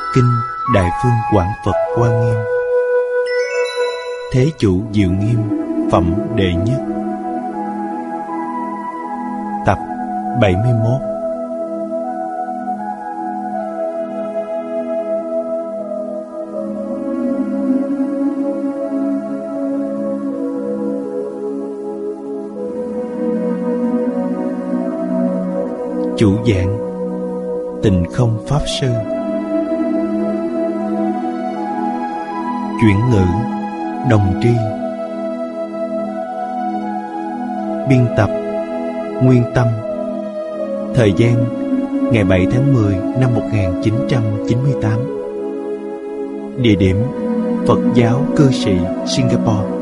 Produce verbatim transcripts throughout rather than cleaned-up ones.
Kinh Đại Phương Quảng Phật Hoa Nghiêm. Thế Chủ Diệu Nghiêm phẩm đệ nhất. Tập bảy mươi mốt. Chủ giảng Tịnh Không Pháp Sư. Chuyển ngữ Đồng Tri. Biên tập Nguyên Tâm. Thời gian ngày bảy tháng mười năm một nghìn chín trăm chín mươi tám. Địa điểm Phật giáo cư sĩ Singapore.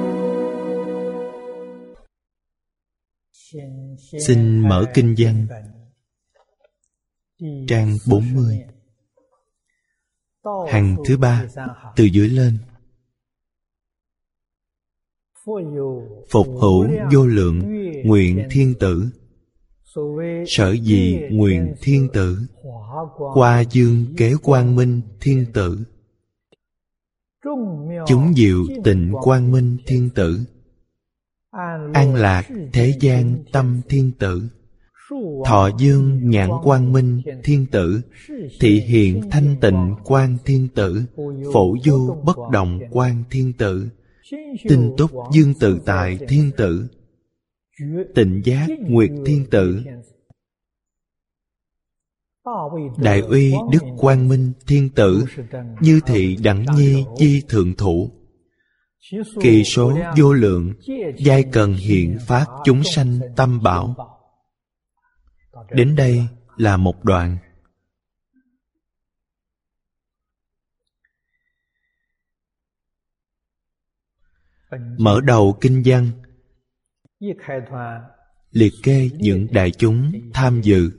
Xin mở kinh văn trang bốn mươi, hàng thứ ba từ dưới lên. Phục hữu vô lượng nguyện thiên tử. Sở dĩ nguyện thiên tử, qua dương kế quang minh thiên tử. Chúng diệu tịnh quang minh thiên tử, an lạc thế gian tâm thiên tử. Thọ dương nhãn quang minh thiên tử, thị hiện thanh tịnh quang thiên tử. Phổ vô bất động quang thiên tử, tinh túc dương tự tại thiên tử. Tịnh giác nguyệt thiên tử, đại uy đức quang minh thiên tử. Như thị đẳng nhi chi thượng thủ, kỳ số vô lượng, giai cần hiện phát chúng sanh tâm bảo. Đến đây là một đoạn. Mở đầu kinh văn liệt kê những đại chúng tham dự.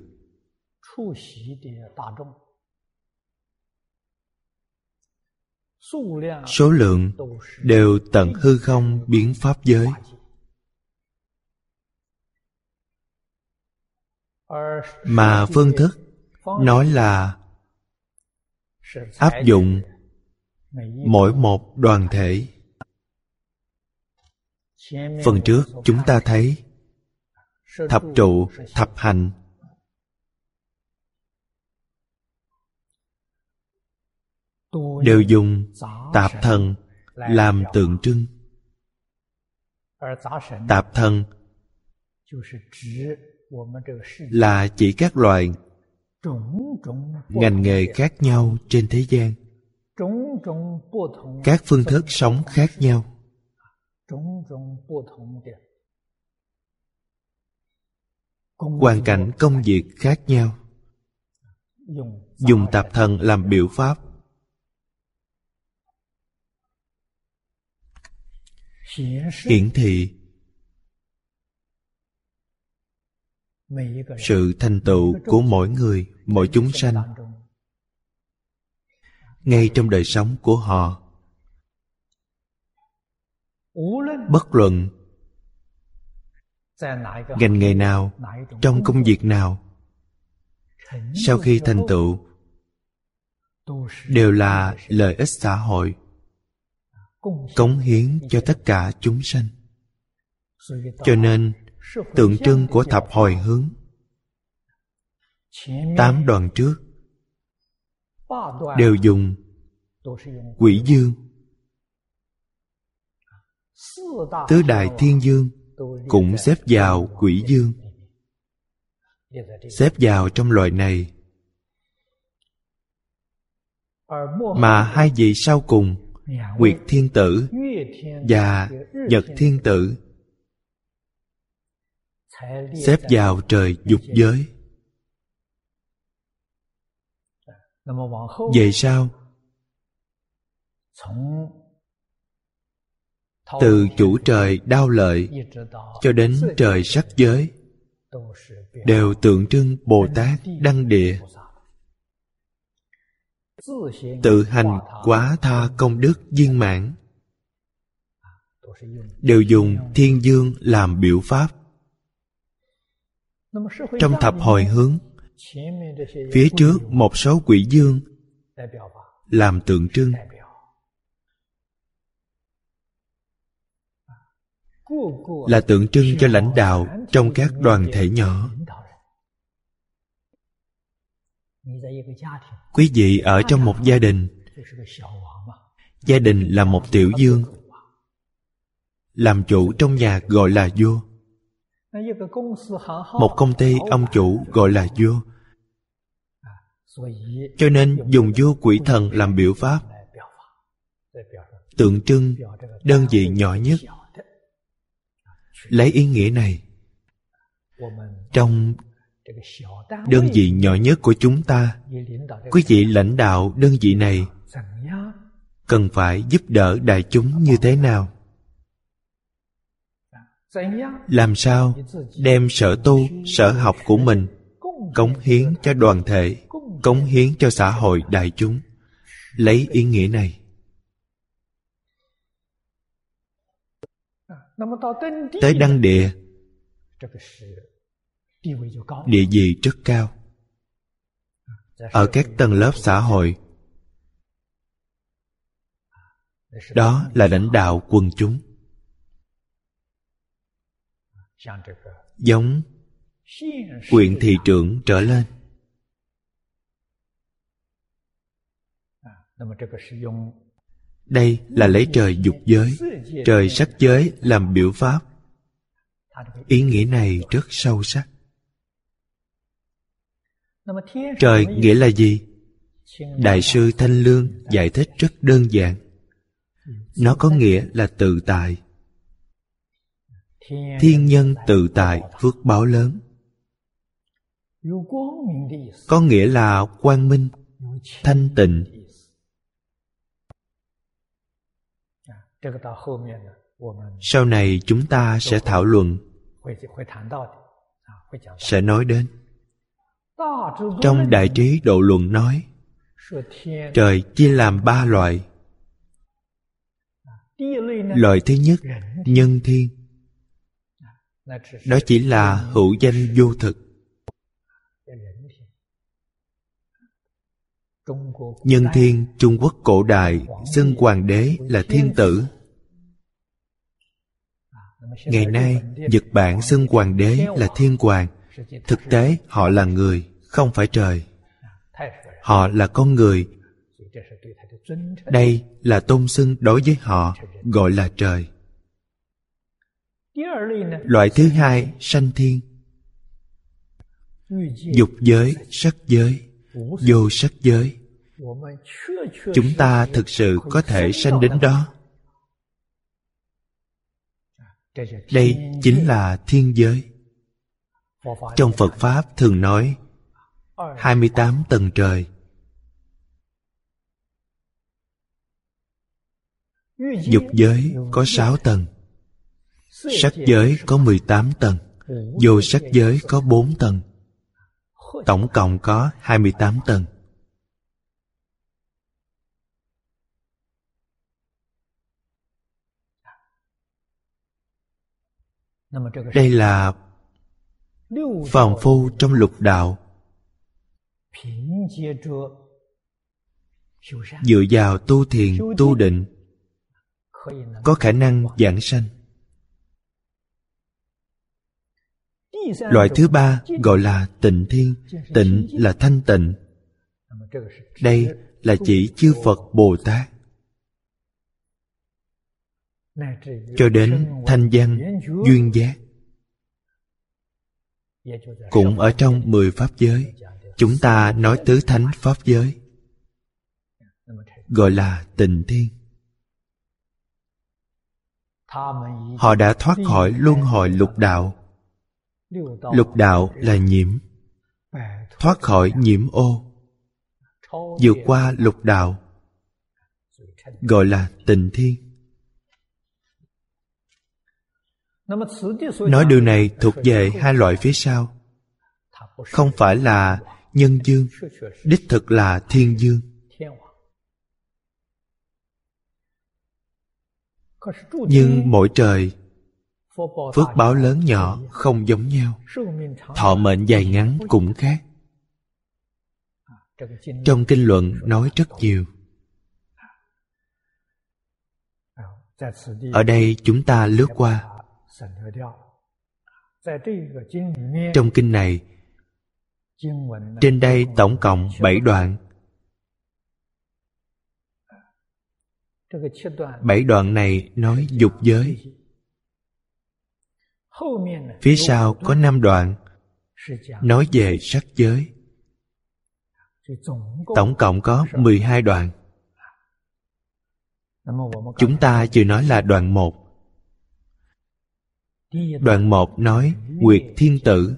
Số lượng đều tận hư không biến pháp giới. Mà phương thức nói là áp dụng mỗi một đoàn thể. Phần trước chúng ta thấy thập trụ, thập hành, đều dùng tạp thần làm tượng trưng. Tạp thần là chỉ các loại ngành nghề khác nhau trên thế gian, các phương thức sống khác nhau. Hoàn cảnh công việc khác nhau, dùng tạp thần làm biểu pháp. Hiển thị sự thành tựu của mỗi người, mỗi chúng sanh ngay trong đời sống của họ. Bất luận ngành nghề nào, trong công việc nào, sau khi thành tựu đều là lợi ích xã hội, cống hiến cho tất cả chúng sanh. Cho nên tượng trưng của thập hồi hướng, tám đoàn trước đều dùng quỷ dương. Tứ đại thiên dương cũng xếp vào quỷ dương, xếp vào trong loại này. Mà hai vị sau cùng, nguyệt thiên tử và nhật thiên tử, xếp vào trời dục giới. Về sau, từ chủ trời đao lợi cho đến trời sắc giới, đều tượng trưng Bồ Tát đăng địa, tự hành quá tha công đức viên mãn, đều dùng thiên dương làm biểu pháp. Trong thập hồi hướng, phía trước một số quỷ dương làm tượng trưng. Là tượng trưng cho lãnh đạo trong các đoàn thể nhỏ. Quý vị ở trong một gia đình, gia đình là một tiểu vương, làm chủ trong nhà gọi là vua. Một công ty ông chủ gọi là vua. Cho nên dùng vua quỷ thần làm biểu pháp, tượng trưng đơn vị nhỏ nhất. Lấy ý nghĩa này, trong đơn vị nhỏ nhất của chúng ta, quý vị lãnh đạo đơn vị này cần phải giúp đỡ đại chúng như thế nào? Làm sao đem sở tu, sở học của mình cống hiến cho đoàn thể, cống hiến cho xã hội đại chúng. Lấy ý nghĩa này, tới Đăng Địa, địa vị rất cao. Ở các tầng lớp xã hội, đó là lãnh đạo quần chúng. Giống huyện thị trưởng trở lên. Đây là lấy trời dục giới, trời sắc giới làm biểu pháp. Ý nghĩa này rất sâu sắc. Trời nghĩa là gì? Đại sư Thanh Lương giải thích rất đơn giản. Nó có nghĩa là tự tại. Thiên nhân tự tại, phước báo lớn. Có nghĩa là quang minh, thanh tịnh. Sau này chúng ta sẽ thảo luận, sẽ nói đến. Trong Đại Trí Độ Luận nói, trời chia làm ba loại. Loại thứ nhất, nhân thiên. Đó chỉ là hữu danh vô thực. Nhân thiên, Trung Quốc cổ đại xưng hoàng đế là thiên tử. Ngày nay, Nhật Bản xưng hoàng đế là thiên hoàng. Thực tế họ là người, không phải trời. Họ là con người. Đây là tôn xưng đối với họ, gọi là trời. Loại thứ hai, sanh thiên. Dục giới, sắc giới, vô sắc giới. Chúng ta thực sự có thể sanh đến đó. Đây chính là thiên giới. Trong Phật Pháp thường nói hai mươi tám tầng trời. Dục giới có sáu tầng, sắc giới có mười tám tầng, vô sắc giới có bốn tầng. Tổng cộng có hai mươi tám tầng. Đây là phàm phu trong lục đạo, dựa vào tu thiền, tu định, có khả năng giảng sanh. Loại thứ ba gọi là tịnh thiên. Tịnh là thanh tịnh. Đây là chỉ chư Phật Bồ Tát, cho đến thanh văn, duyên giác. Cũng ở trong mười pháp giới, chúng ta nói tứ thánh pháp giới, gọi là tịnh thiên. Họ đã thoát khỏi luân hồi lục đạo. Lục đạo là nhiễm, thoát khỏi nhiễm ô, vượt qua lục đạo, gọi là tịnh thiên. Nói điều này thuộc về hai loại phía sau. Không phải là nhân dương, đích thực là thiên dương. Nhưng mỗi trời, phước báo lớn nhỏ không giống nhau. Thọ mệnh dài ngắn cũng khác. Trong kinh luận nói rất nhiều. Ở đây chúng ta lướt qua. Trong kinh này, trên đây tổng cộng bảy đoạn. Bảy đoạn này nói dục giới. Phía sau có năm đoạn nói về sắc giới. Tổng cộng có mười hai đoạn. Chúng ta chỉ nói là đoạn một. Đoạn một nói Nguyệt Thiên Tử.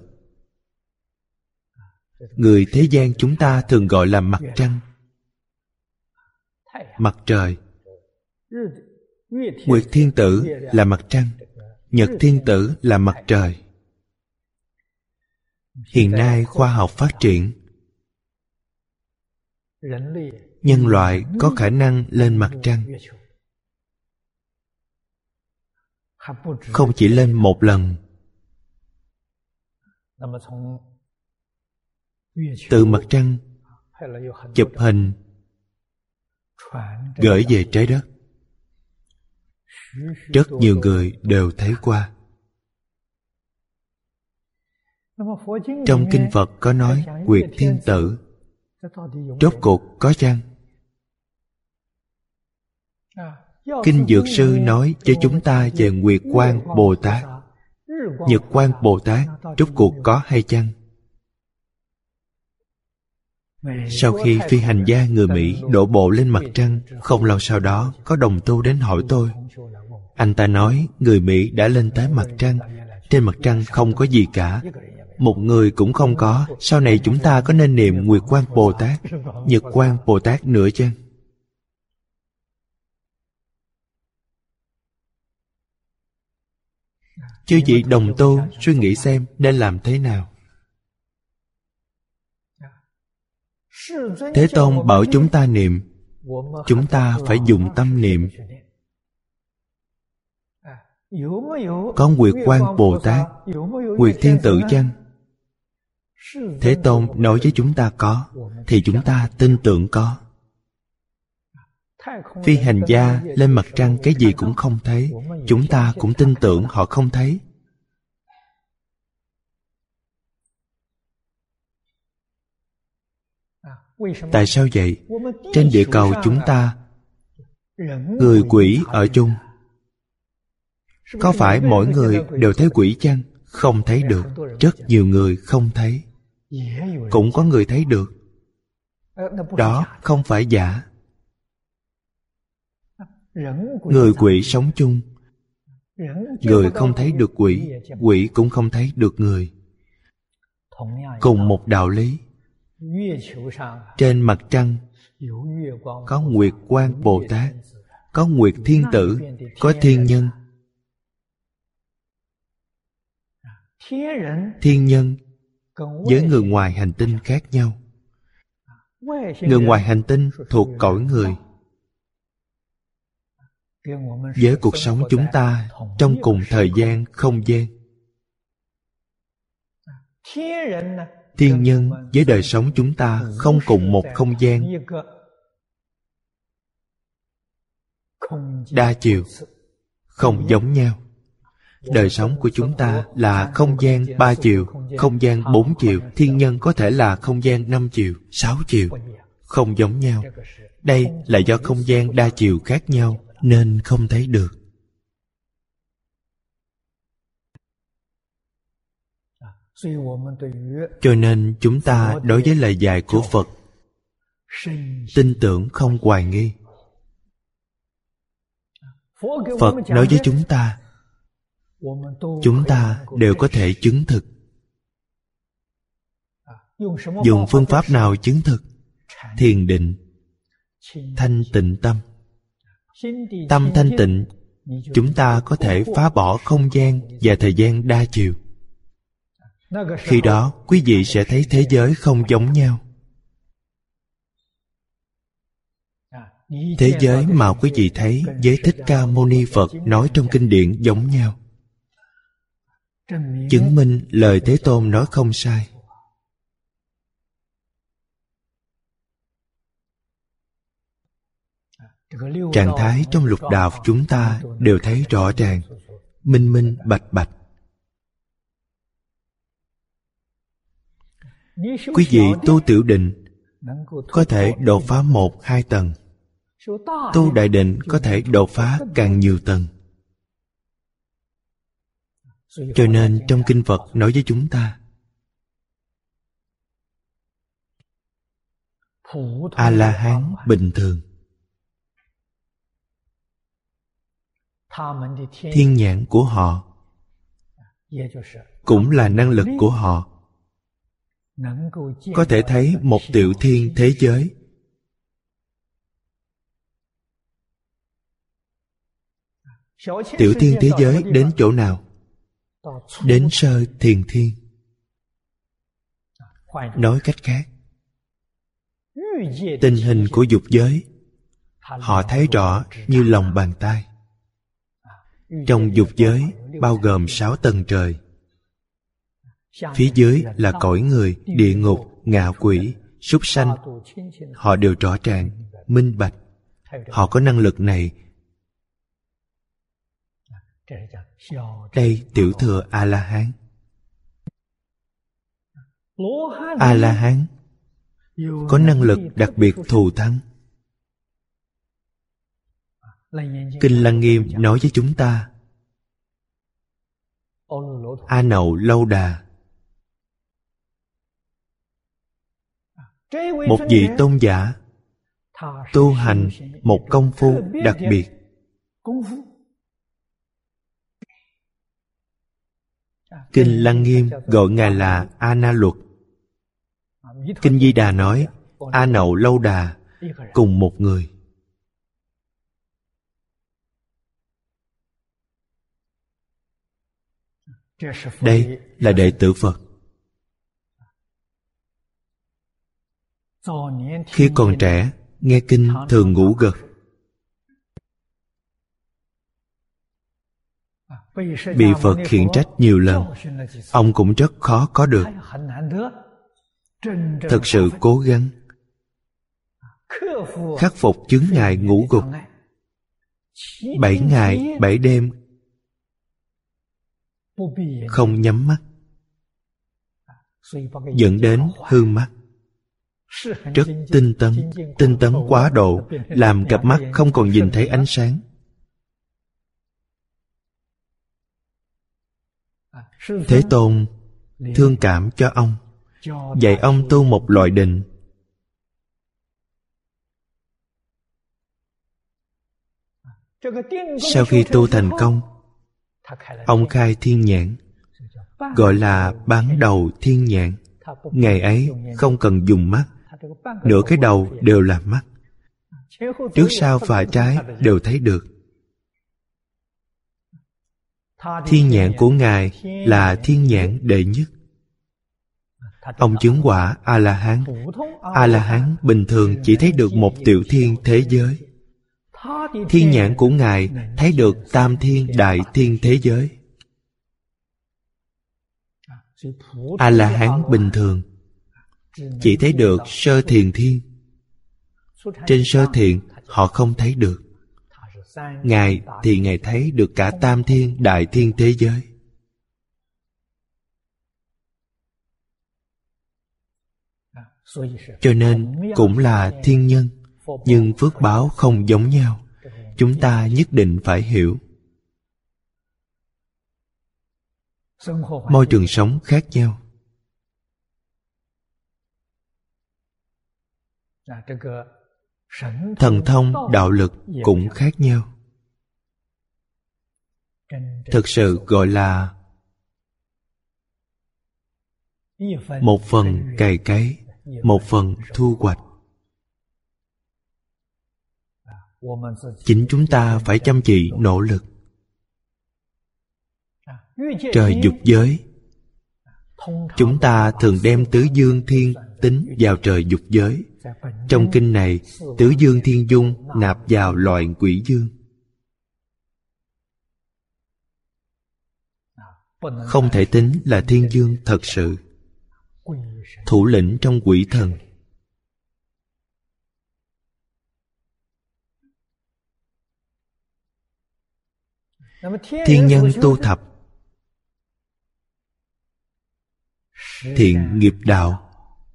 Người thế gian chúng ta thường gọi là mặt trăng, mặt trời. Nguyệt Thiên Tử là mặt trăng, Nhật Thiên Tử là mặt trời. Hiện nay khoa học phát triển, nhân loại có khả năng lên mặt trăng. Không chỉ lên một lần. Từ mặt trăng chụp hình gửi về trái đất. Rất nhiều người đều thấy qua. Trong kinh Phật có nói Nguyệt Thiên Tử. Rốt cuộc có chăng? Kinh Dược Sư nói cho chúng ta về Nguyệt Quang Bồ Tát. Nhật Quang Bồ Tát rốt cuộc có hay chăng? Sau khi phi hành gia người Mỹ đổ bộ lên mặt trăng, không lâu sau đó có đồng tu đến hỏi tôi. Anh ta nói người Mỹ đã lên tới mặt trăng. Trên mặt trăng không có gì cả, một người cũng không có. Sau này chúng ta có nên niệm Nguyệt Quang Bồ Tát, Nhật Quang Bồ Tát nữa chăng? Chư vị đồng tu suy nghĩ xem nên làm thế nào. Thế Tôn bảo chúng ta niệm, chúng ta phải dùng tâm niệm. Có Nguyệt Quang Bồ Tát, Nguyệt Thiên Tử chăng? Thế Tôn nói với chúng ta có, thì chúng ta tin tưởng có. Phi hành gia lên mặt trăng cái gì cũng không thấy, chúng ta cũng tin tưởng họ không thấy. Tại sao vậy? Trên địa cầu chúng ta người quỷ ở chung. Có phải mỗi người đều thấy quỷ chăng? Không thấy được. Rất nhiều người không thấy. Cũng có người thấy được. Đó không phải giả. Người quỷ sống chung. Người không thấy được quỷ, quỷ cũng không thấy được người. Cùng một đạo lý. Trên mặt trăng có Nguyệt Quang Bồ Tát, có Nguyệt Thiên Tử, có thiên nhân. Thiên nhân với người ngoài hành tinh khác nhau. Người ngoài hành tinh thuộc cõi người. Với cuộc sống chúng ta trong cùng thời gian, không gian. Thiên nhân với đời sống chúng ta không cùng một không gian, đa chiều, không giống nhau. Đời sống của chúng ta là không gian ba chiều, không gian bốn chiều. Thiên nhân có thể là không gian năm chiều, sáu chiều. Không giống nhau. Đây là do không gian đa chiều khác nhau nên không thấy được. Cho nên chúng ta đối với lời dạy của Phật tin tưởng không hoài nghi. Phật nói với chúng ta, chúng ta đều có thể chứng thực. Dùng phương pháp nào chứng thực? Thiền định, thanh tịnh tâm. Tâm thanh tịnh, chúng ta có thể phá bỏ không gian và thời gian đa chiều. Khi đó quý vị sẽ thấy thế giới không giống nhau. Thế giới mà quý vị thấy với Thích Ca Mâu Ni Phật nói trong kinh điển giống nhau. Chứng minh lời Thế Tôn nói không sai. Trạng thái trong lục đạo chúng ta đều thấy rõ ràng, minh minh bạch bạch. Quý vị tu tiểu định có thể đột phá một, hai tầng. Tu đại định có thể đột phá càng nhiều tầng. Cho nên trong kinh Phật nói với chúng ta, A-la-hán bình thường, thiên nhãn của họ cũng là năng lực của họ, có thể thấy một tiểu thiên thế giới. Tiểu thiên thế giới đến chỗ nào? Đến sơ thiền thiên. Nói cách khác, tình hình của dục giới họ thấy rõ như lòng bàn tay. Trong dục giới bao gồm sáu tầng trời. Phía dưới là cõi người, địa ngục, ngạ quỷ, súc sanh. Họ đều rõ ràng, minh bạch. Họ có năng lực này. Đây tiểu thừa A-la-hán. A-la-hán có năng lực đặc biệt thù thắng. Kinh Lăng Nghiêm nói với chúng ta, A Nậu Lâu Đà, một vị tôn giả tu hành một công phu đặc biệt. Kinh Lăng Nghiêm gọi Ngài là A Na Luật. Kinh Di Đà nói A Nậu Lâu Đà cùng một người. Đây là đệ tử Phật. Khi còn trẻ, nghe kinh thường ngủ gật. Bị Phật khiển trách nhiều lần, ông cũng rất khó có được. Thật sự cố gắng khắc phục chướng ngại ngủ gục. Bảy ngày, bảy đêm không nhắm mắt, dẫn đến hư mắt. Rất tinh tấn, tinh tấn quá độ, làm cặp mắt không còn nhìn thấy ánh sáng. Thế Tôn thương cảm cho ông, dạy ông tu một loại định. Sau khi tu thành công, ông khai thiên nhãn, gọi là bán đầu thiên nhãn. Ngày ấy không cần dùng mắt, nửa cái đầu đều là mắt, trước sau phải trái đều thấy được. Thiên nhãn của Ngài là thiên nhãn đệ nhất. Ông chứng quả A-la-hán. A-la-hán bình thường chỉ thấy được một tiểu thiên thế giới. Thiên nhãn của Ngài thấy được tam thiên đại thiên thế giới. A-la-hán bình thường chỉ thấy được sơ thiền thiên. Trên sơ thiền họ không thấy được. Ngài thì Ngài thấy được cả tam thiên đại thiên thế giới. Cho nên cũng là thiên nhân, nhưng phước báo không giống nhau. Chúng ta nhất định phải hiểu. Môi trường sống khác nhau. Thần thông, đạo lực cũng khác nhau. Thực sự gọi là một phần cày cấy, một phần thu hoạch. Chính chúng ta phải chăm chỉ nỗ lực. Trời dục giới, chúng ta thường đem tứ dương thiên tính vào trời dục giới. Trong kinh này, tứ dương thiên dung nạp vào loại quỷ dương. Không thể tính là thiên dương thật sự. Thủ lĩnh trong quỷ thần. Thiên nhân tu thập thiện nghiệp đạo.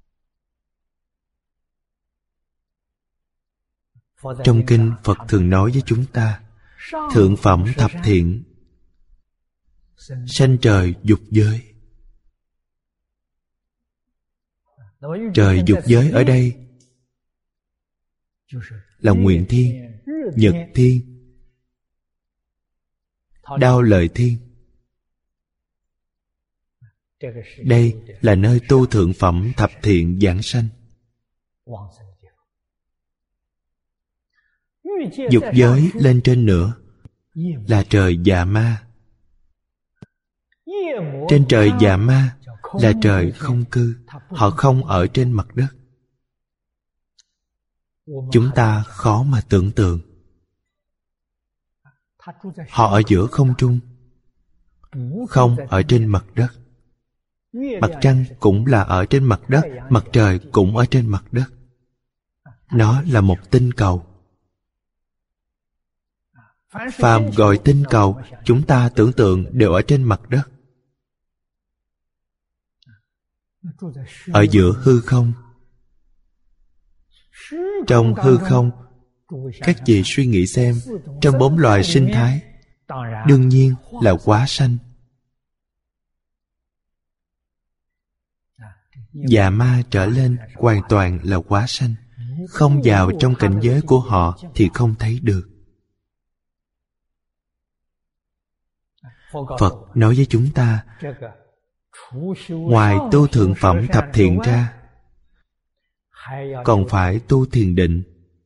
Trong kinh Phật thường nói với chúng ta, thượng phẩm thập thiện, sanh trời dục giới. Trời dục giới ở đây là Nguyện Thiên, Nhật Thiên, Đao Lợi Thiên. Đây là nơi tu thượng phẩm thập thiện giảng sanh. Dục giới lên trên nữa là trời Dạ Ma. Trên trời Dạ Ma là trời không cư, họ không ở trên mặt đất. Chúng ta khó mà tưởng tượng. Họ ở giữa không trung, không ở trên mặt đất. Mặt trăng cũng là ở trên mặt đất, mặt trời cũng ở trên mặt đất. Nó là một tinh cầu. Phàm gọi tinh cầu, chúng ta tưởng tượng đều ở trên mặt đất. Ở giữa hư không. Trong hư không, các vị suy nghĩ xem, trong bốn loài sinh thái, đương nhiên là hóa sanh. Dạ Ma trở lên hoàn toàn là hóa sanh. Không vào trong cảnh giới của họ thì không thấy được. Phật nói với chúng ta, ngoài tu thượng phẩm thập thiện ra, còn phải tu thiền định.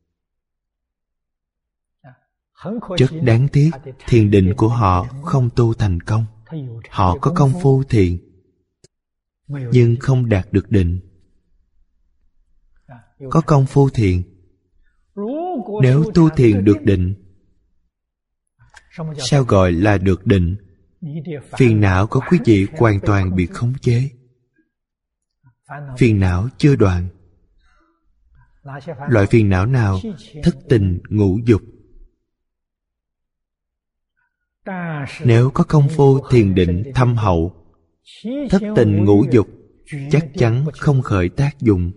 Rất đáng tiếc, thiền định của họ không tu thành công. Họ có công phu thiền, nhưng không đạt được định. Có công phu thiền, nếu tu thiền được định. Sao gọi là được định? Phiền não của quý vị hoàn toàn bị khống chế. Phiền não chưa đoạn. Loại phiền não nào? Thất tình ngũ dục. Nếu có công phu thiền định thâm hậu, thất tình ngũ dục chắc chắn không khởi tác dụng.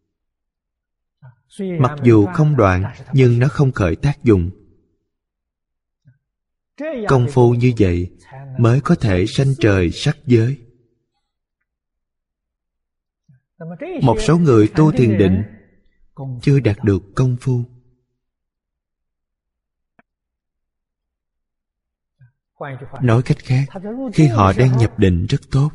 Mặc dù không đoạn, nhưng nó không khởi tác dụng. Công phu như vậy mới có thể sanh trời sắc giới. Một số người tu thiền định chưa đạt được công phu. Nói cách khác, khi họ đang nhập định rất tốt,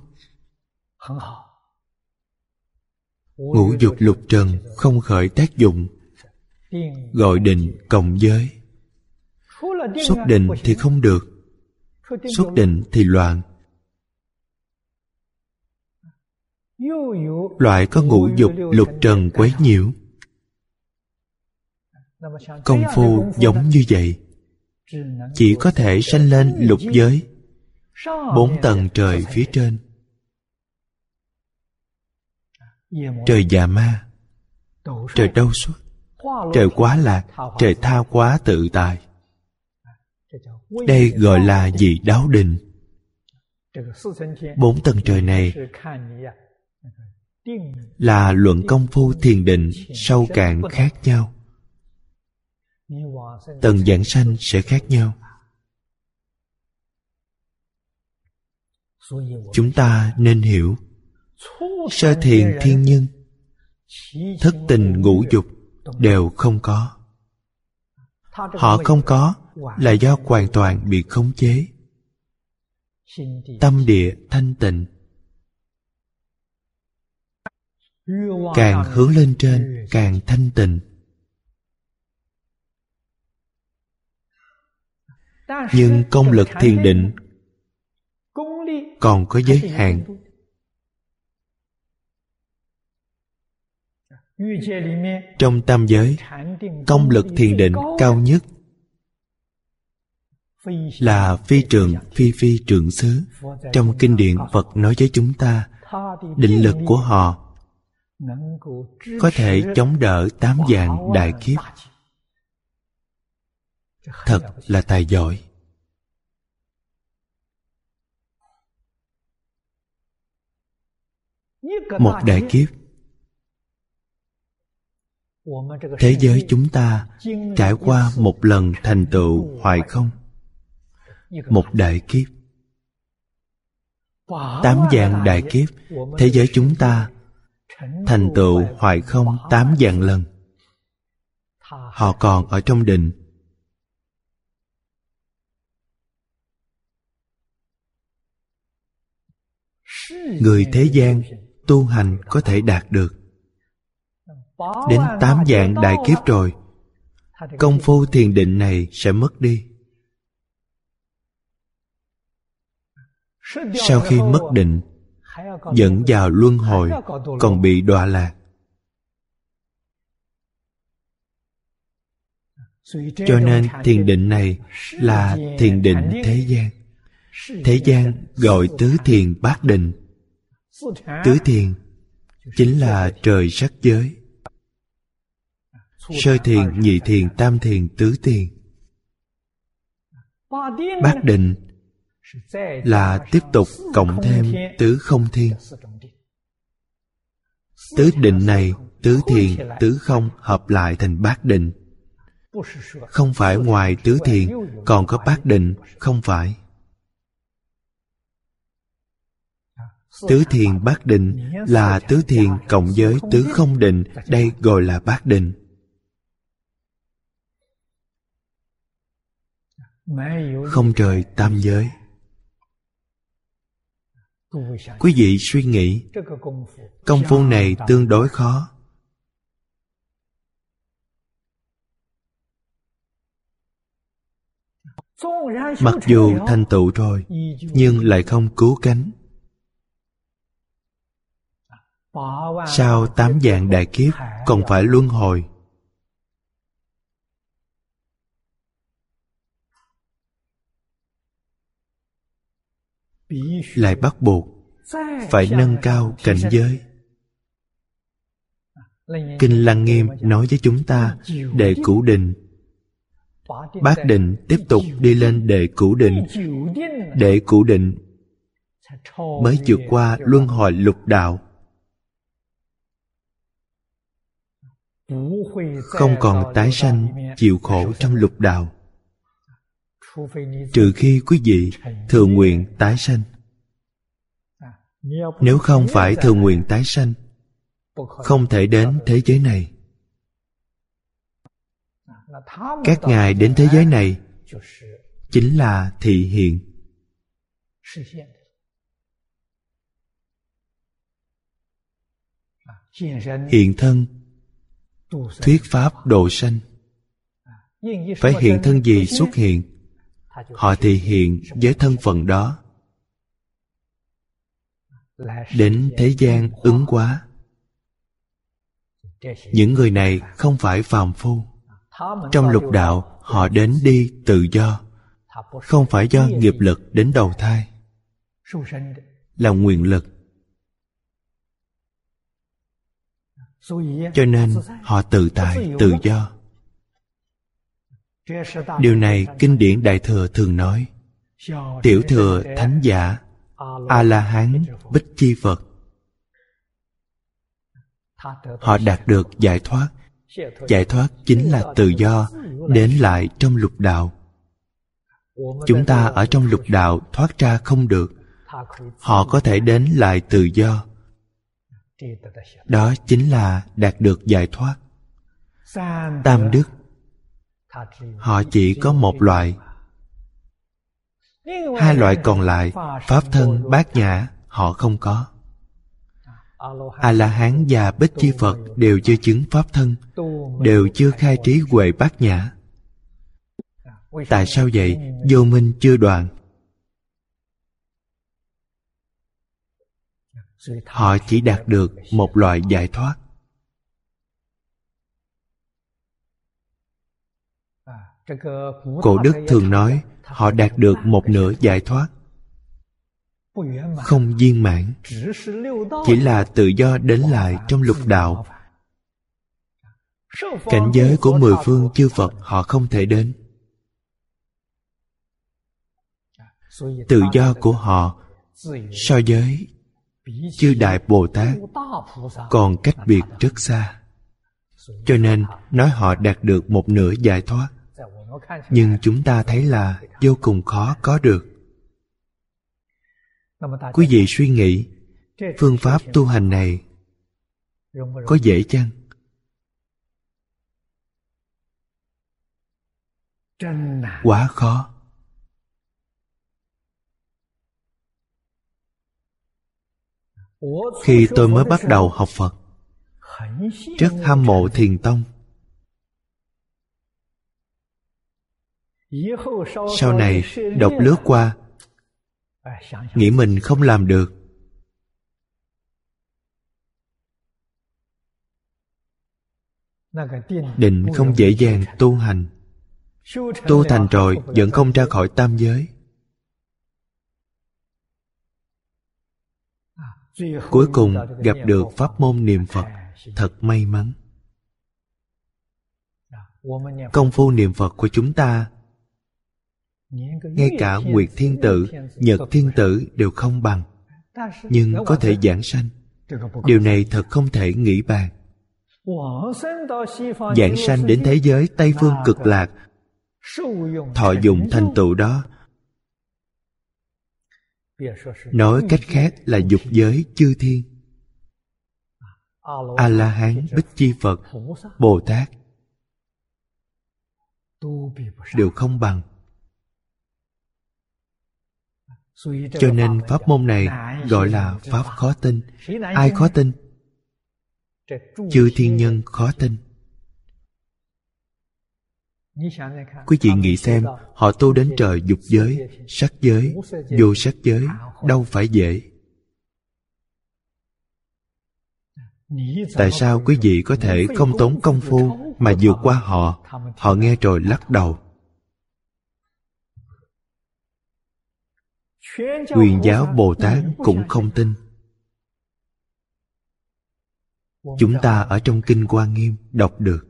ngũ dục lục trần không khởi tác dụng, gọi định cộng giới. Xuất định thì không được, xuất định thì loạn. Loại có ngũ dục lục trần quấy nhiễu. Công phu giống như vậy, chỉ có thể sanh lên lục giới, bốn tầng trời phía trên. Trời Dạ Ma, trời Đâu Xuất, trời Quá Lạc, trời Tha Quá Tự Tại. Đây gọi là gì? Đáo định. Bốn tầng trời này là luận công phu thiền định sâu cạn khác nhau. Tầng giảng sanh sẽ khác nhau. Chúng ta nên hiểu, sơ thiền thiên nhân, thất tình ngũ dục đều không có. Họ không có là do hoàn toàn bị khống chế. Tâm địa thanh tịnh, càng hướng lên trên càng thanh tịnh. Nhưng công lực thiền định còn có giới hạn. Trong tam giới, công lực thiền định cao nhất là phi trượng phi phi trượng xứ. Trong kinh điển Phật nói với chúng ta, định lực của họ có thể chống đỡ tám vạn đại kiếp. Thật là tài giỏi. một đại kiếp. Thế giới chúng ta trải qua một lần thành tựu hoại không, một đại kiếp. Tám vạn đại kiếp, thế giới chúng ta thành tựu hoại không tám vạn lần. Họ còn ở trong định. Người thế gian tu hành có thể đạt được. Đến tám vạn đại kiếp rồi, công phu thiền định này sẽ mất đi. Sau khi mất định, dẫn vào luân hồi, còn bị đọa lạc. Cho nên thiền định này là thiền định thế gian. Thế gian gọi tứ thiền bát định. Tứ thiền chính là trời sắc giới. Sơ thiền, nhị thiền, tam thiền, tứ thiền. Bát định là tiếp tục cộng thêm tứ không thiên. Tứ định này, tứ thiền, tứ không hợp lại thành bát định. Không phải ngoài tứ thiền còn có bát định, không phải. Tứ thiền bát định là tứ thiền cộng với tứ không định, đây gọi là bát định. Không trời tam giới. Quý vị suy nghĩ, công phu này tương đối khó. Mặc dù thành tựu rồi, nhưng lại không cứu cánh. Sau tám vạn đại kiếp còn phải luân hồi. Lại bắt buộc phải nâng cao cảnh giới. Kinh Lăng Nghiêm nói với chúng ta đệ cửu định. Bát định tiếp tục đi lên đệ cửu định. Đệ cửu định mới vượt qua luân hồi lục đạo, không còn tái sanh chịu khổ trong lục đạo. Trừ khi quý vị thừa nguyện tái sanh. Nếu không phải thừa nguyện tái sanh, không thể đến thế giới này. Các ngài đến thế giới này chính là thị hiện. Hiện thân thuyết pháp độ sanh. Phải hiện thân gì xuất hiện, họ thị hiện với thân phận đó. Đến thế gian ứng hóa. Những người này không phải phàm phu. Trong lục đạo họ đến đi tự do, không phải do nghiệp lực đến đầu thai, là nguyện lực. Cho nên họ tự tại, tự do. Điều này kinh điển Đại Thừa thường nói. Tiểu thừa thánh giả, A-la-hán, Bích Chi Phật, họ đạt được giải thoát. Giải thoát chính là tự do, đến lại trong lục đạo. Chúng ta ở trong lục đạo thoát ra không được, họ có thể đến lại tự do. Đó chính là đạt được giải thoát. Tam đức, họ chỉ có một loại. Hai loại còn lại, pháp thân bát nhã, họ không có. A-la-hán và Bích Chi Phật đều chưa chứng pháp thân, đều chưa khai trí huệ bát nhã. Tại sao vậy? Vô minh chưa đoạn. Họ chỉ đạt được một loại giải thoát. Cổ đức thường nói họ đạt được một nửa giải thoát, không viên mãn, chỉ là tự do đến lại trong lục đạo. Cảnh giới của mười phương chư Phật họ không thể đến. Tự do của họ so với chư Đại Bồ Tát còn cách biệt rất xa. Cho nên nói họ đạt được một nửa giải thoát, nhưng chúng ta thấy là vô cùng khó có được. Quý vị suy nghĩ, phương pháp tu hành này có dễ chăng? Quá khó. Khi tôi mới bắt đầu học Phật, rất hâm mộ Thiền Tông. Sau này đọc lướt qua, nghĩ mình không làm được. Định không dễ dàng tu hành. Tu thành rồi vẫn không ra khỏi tam giới. Cuối cùng gặp được pháp môn niệm Phật, thật may mắn. Công phu niệm Phật của chúng ta, ngay cả Nguyệt Thiên Tử, Nhật Thiên Tử đều không bằng, nhưng có thể giảng sanh. Điều này thật không thể nghĩ bàn. Giảng sanh đến thế giới Tây Phương Cực Lạc, thọ dụng thành tựu đó, nói cách khác là dục giới chư thiên, A-la-hán, Bích Chi Phật, Bồ Tát đều không bằng. Cho nên pháp môn này gọi là pháp khó tin. Ai khó tin? Chư thiên nhân khó tin. Quý vị nghĩ xem, họ tu đến trời dục giới, sắc giới, vô sắc giới, đâu phải dễ. Tại sao quý vị có thể không tốn công phu mà vượt qua họ? Họ nghe rồi lắc đầu. Huyền giáo Bồ Tát cũng không tin. Chúng ta ở trong Kinh Hoa Nghiêm đọc được.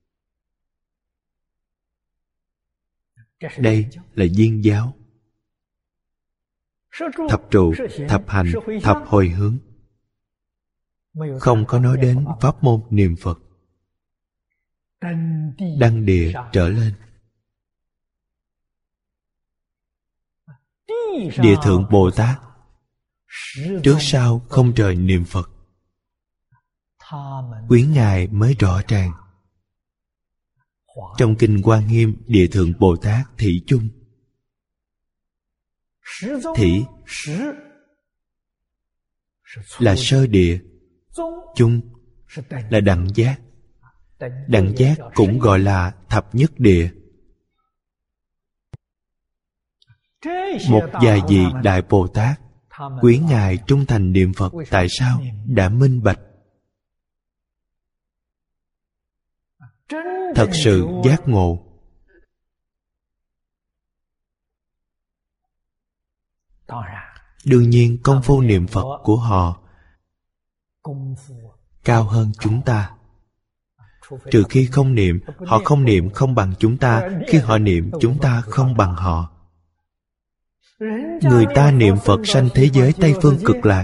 Đây là Viên giáo. Thập trụ, thập hành, thập hồi hướng, không có nói đến pháp môn niệm Phật. Đăng địa trở lên. Địa thượng Bồ Tát trước sau không rời niệm Phật. Quyến Ngài mới rõ ràng. Trong Kinh Hoa Nghiêm, Địa thượng Bồ Tát thị chung. Thị là sơ địa, chung là đẳng giác. Đẳng giác cũng gọi là thập nhất địa. Một vài vị Đại Bồ Tát, Quyến Ngài trung thành niệm Phật. Tại sao? Đã minh bạch, thật sự giác ngộ. Đương nhiên công phu niệm Phật của họ cao hơn chúng ta. Trừ khi không niệm, họ không niệm không bằng chúng ta. Khi họ niệm, chúng ta không bằng họ. Người ta niệm Phật sanh thế giới Tây Phương Cực Lạc,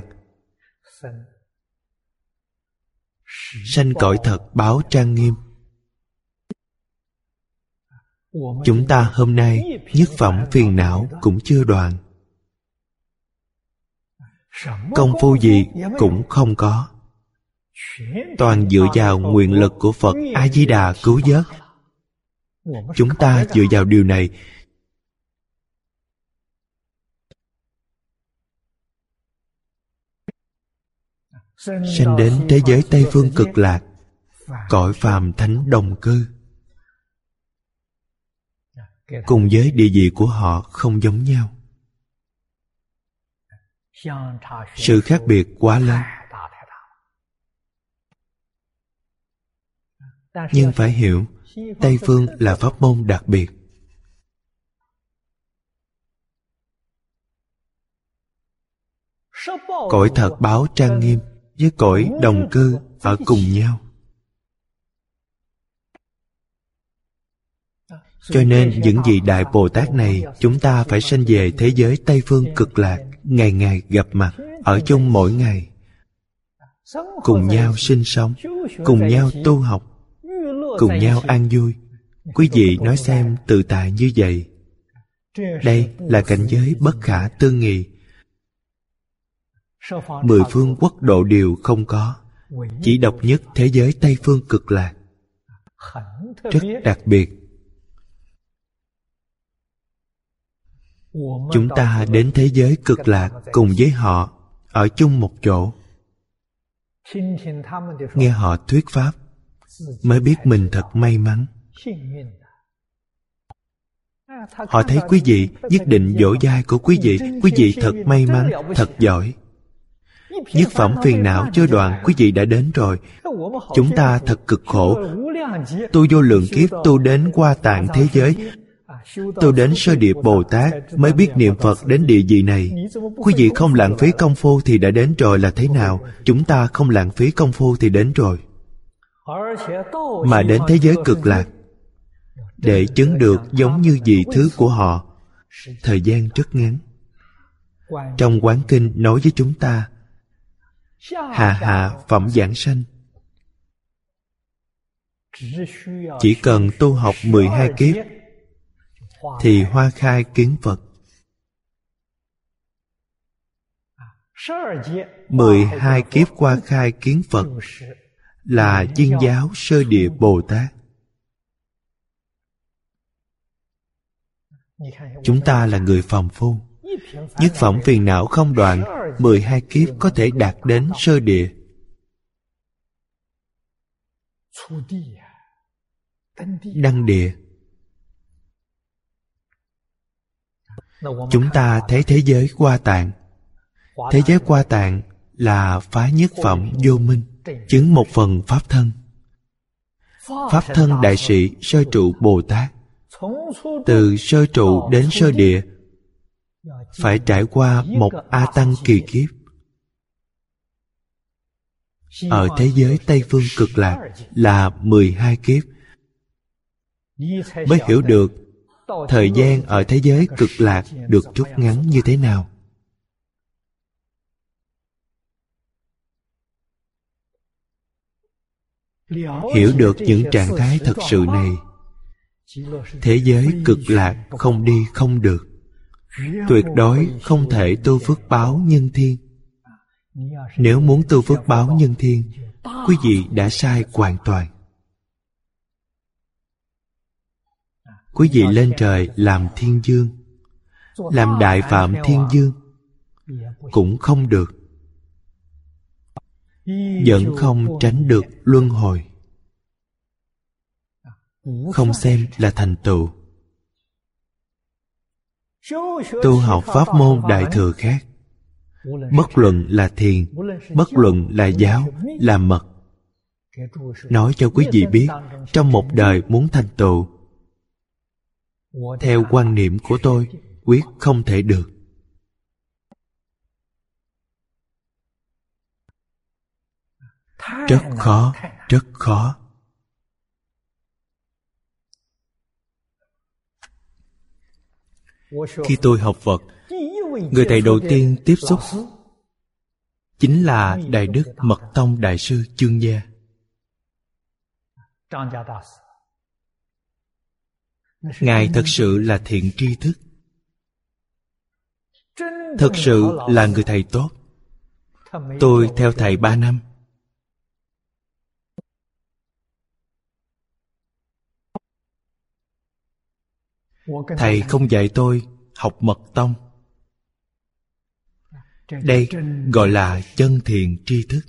sanh cõi thật báo trang nghiêm. Chúng ta hôm nay nhất phẩm phiền não cũng chưa đoạn, công phu gì cũng không có, toàn dựa vào nguyện lực của Phật A Di Đà cứu vớt. Chúng ta dựa vào điều này sanh đến thế giới Tây Phương Cực Lạc, cõi phàm thánh đồng cư. Cùng với địa vị của họ không giống nhau, sự khác biệt quá lớn. Nhưng phải hiểu, Tây Phương là pháp môn đặc biệt. Cõi thật báo trang nghiêm với cõi đồng cư ở cùng nhau. Cho nên những vị Đại Bồ Tát này, chúng ta phải sanh về thế giới Tây Phương Cực Lạc ngày ngày gặp mặt, ở chung mỗi ngày, cùng nhau sinh sống, cùng nhau tu học, cùng nhau an vui. Quý vị nói xem, tự tại như vậy, đây là cảnh giới bất khả tư nghị. Mười phương quốc độ đều không có, chỉ độc nhất thế giới Tây Phương Cực Lạc, rất đặc biệt. Chúng ta đến thế giới Cực Lạc cùng với họ, ở chung một chỗ, nghe họ thuyết pháp, mới biết mình thật may mắn. Họ thấy quý vị, nhất định vỗ vai của quý vị, quý vị thật may mắn, thật giỏi. Nhất phẩm phiền não chưa đoạn, quý vị đã đến rồi. Chúng ta thật cực khổ, tu vô lượng kiếp, tu đến Hoa Tạng thế giới, tu đến Sơ Địa Bồ Tát, mới biết niệm Phật đến địa vị này. Quý vị không lãng phí công phu thì đã đến rồi là thế nào? Chúng ta không lãng phí công phu thì đến rồi. Mà đến thế giới Cực Lạc, để chứng được giống như vị thứ của họ, thời gian rất ngắn. Trong Quán Kinh nói với chúng ta, hạ hạ phẩm giảng sanh, chỉ cần tu học mười hai kiếp thì hoa khai kiến Phật. Mười hai kiếp hoa khai kiến Phật là Viên Giáo Sơ Địa Bồ Tát. Chúng ta là người phàm phu, nhất phẩm phiền não không đoạn, mười hai kiếp có thể đạt đến sơ địa. Đăng địa. Chúng ta thấy thế giới Hoa Tạng. Thế giới Hoa Tạng là phá nhất phẩm vô minh, chứng một phần Pháp thân. Pháp thân đại sĩ Sơ Trụ Bồ Tát, từ sơ trụ đến sơ địa, phải trải qua một A Tăng kỳ kiếp. Ở thế giới Tây Phương Cực Lạc là mười hai kiếp, mới hiểu được thời gian ở thế giới Cực Lạc được rút ngắn như thế nào. Hiểu được những trạng thái thật sự này, thế giới Cực Lạc không đi không được, tuyệt đối không thể tu phước báo nhân thiên. Nếu muốn tu phước báo nhân thiên, quý vị đã sai hoàn toàn. Quý vị lên trời làm thiên dương, làm đại phạm thiên dương cũng không được, vẫn không tránh được luân hồi, không xem là thành tựu. Tu học pháp môn đại thừa khác, bất luận là thiền, bất luận là giáo, là mật, nói cho quý vị biết, trong một đời muốn thành tựu, theo quan niệm của tôi, quyết không thể được. Rất khó, rất khó. Khi tôi học Phật, người thầy đầu tiên tiếp xúc chính là Đại Đức Mật Tông Đại sư Chương Gia. Ngài thật sự là thiện tri thức, thật sự là người thầy tốt. Tôi theo thầy ba năm. Thầy không dạy tôi học Mật Tông. Đây gọi là chân thiện tri thức.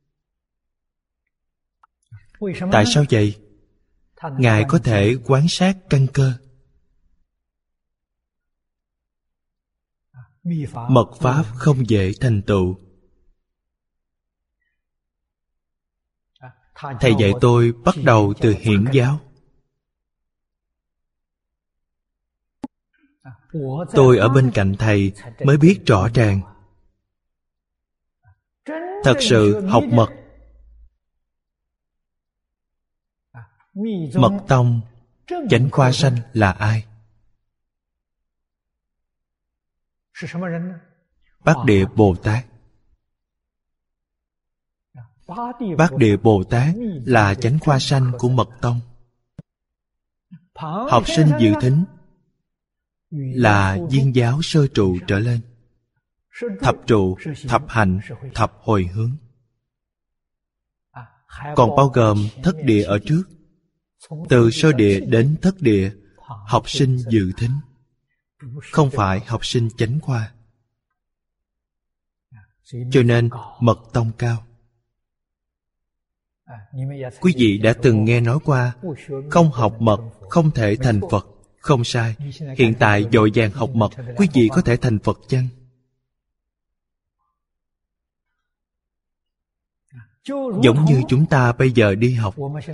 Tại sao vậy? Ngài có thể quan sát căn cơ. Mật pháp không dễ thành tựu. Thầy dạy tôi bắt đầu từ hiển giáo. Tôi ở bên cạnh thầy mới biết rõ ràng. Thật sự học mật, Mật Tông chánh khoa sanh là ai? Bát Địa Bồ Tát. Bát Địa Bồ Tát là chánh khoa sanh của Mật Tông. Học sinh dự thính là viên giáo sơ trụ trở lên. Thập trụ, thập hạnh, thập hồi hướng. Còn bao gồm thất địa ở trước. Từ sơ địa đến thất địa, học sinh dự thính, không phải học sinh chánh khoa. Cho nên Mật Tông cao. Quý vị đã từng nghe nói qua, không học mật không thể thành Phật. Không sai. Hiện tại vội vàng học mật, quý vị có thể thành Phật chăng? Giống như chúng ta bây giờ đi học,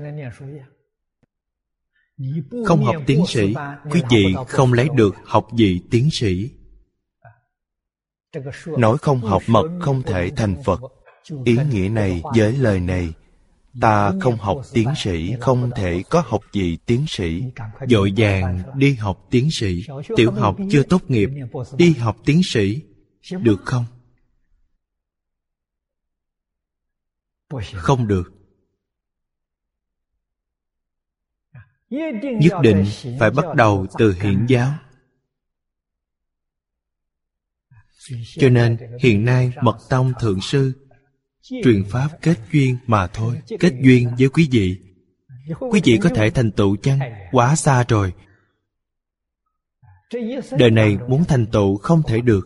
không học tiến sĩ, quý vị không lấy được học vị tiến sĩ. Nói không học mật không thể thành Phật. Ý nghĩa này với lời này, ta không học tiến sĩ không thể có học vị tiến sĩ. Vội vàng đi học tiến sĩ. Tiểu học chưa tốt nghiệp, đi học tiến sĩ, được không? Không được. Nhất định phải bắt đầu từ hiển giáo. Cho nên hiện nay Mật Tông Thượng Sư truyền pháp kết duyên mà thôi. Kết duyên với quý vị. Quý vị có thể thành tựu chăng? Quá xa rồi. Đời này muốn thành tựu không thể được.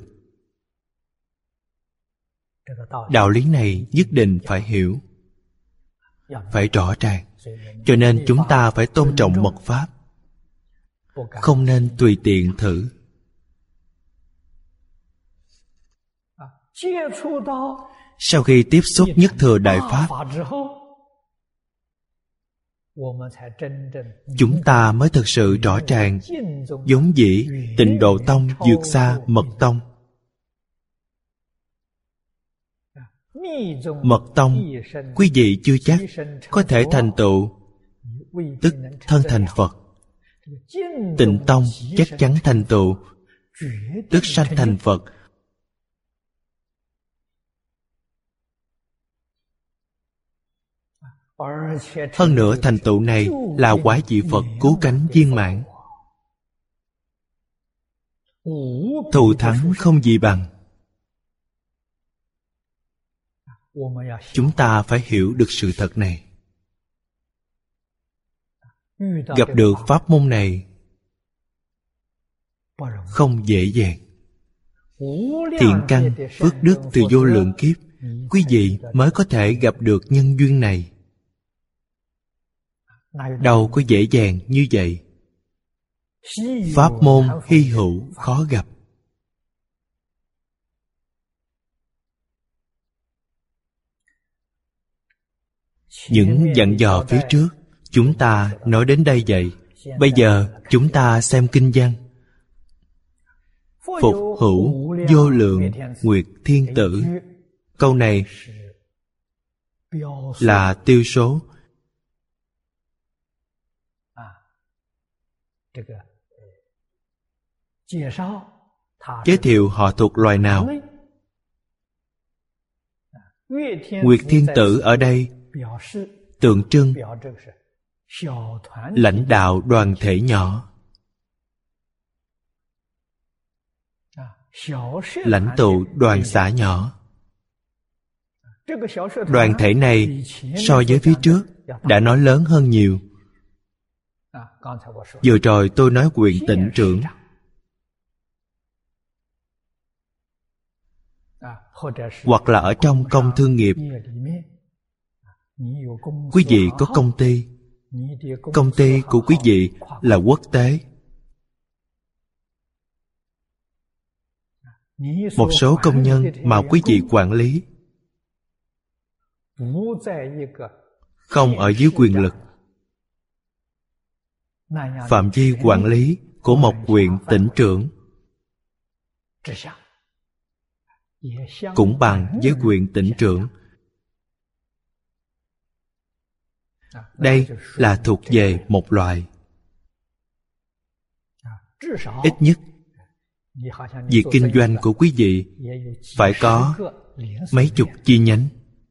Đạo lý này nhất định phải hiểu, phải rõ ràng. Cho nên chúng ta phải tôn trọng mật pháp, không nên tùy tiện thử. Sau khi tiếp xúc nhất thừa đại pháp, chúng ta mới thực sự rõ ràng vốn dĩ Tịnh Độ Tông vượt xa Mật Tông. Mật Tông, quý vị chưa chắc có thể thành tựu, tức thân thành Phật. Tịnh Tông chắc chắn thành tựu, tức sanh thành Phật. Hơn nữa thành tựu này là quả vị Phật cứu cánh viên mãn. Thù thắng không gì bằng. Chúng ta phải hiểu được sự thật này. Gặp được pháp môn này không dễ dàng. Thiện căn, phước đức từ vô lượng kiếp, quý vị mới có thể gặp được nhân duyên này. Đâu có dễ dàng như vậy. Pháp môn hy hữu khó gặp. Những dặn dò phía trước chúng ta nói đến đây vậy. Bây giờ chúng ta xem kinh văn. Phục hữu vô lượng nguyệt thiên tử. Câu này là tiêu số. Giới thiệu họ thuộc loài nào. Nguyệt thiên tử ở đây tượng trưng lãnh đạo đoàn thể nhỏ, lãnh tụ đoàn xã nhỏ. Đoàn thể này so với phía trước đã nói lớn hơn nhiều. Vừa rồi tôi nói quyền tỉnh trưởng, hoặc là ở trong công thương nghiệp. Quý vị có công ty, công ty của quý vị là quốc tế. Một số công nhân mà quý vị quản lý không ở dưới quyền lực, phạm vi quản lý của một huyện tỉnh trưởng cũng bằng với huyện tỉnh trưởng. Đây là thuộc về một loại. Ít nhất Việc kinh doanh của quý vị phải có mấy chục chi nhánh.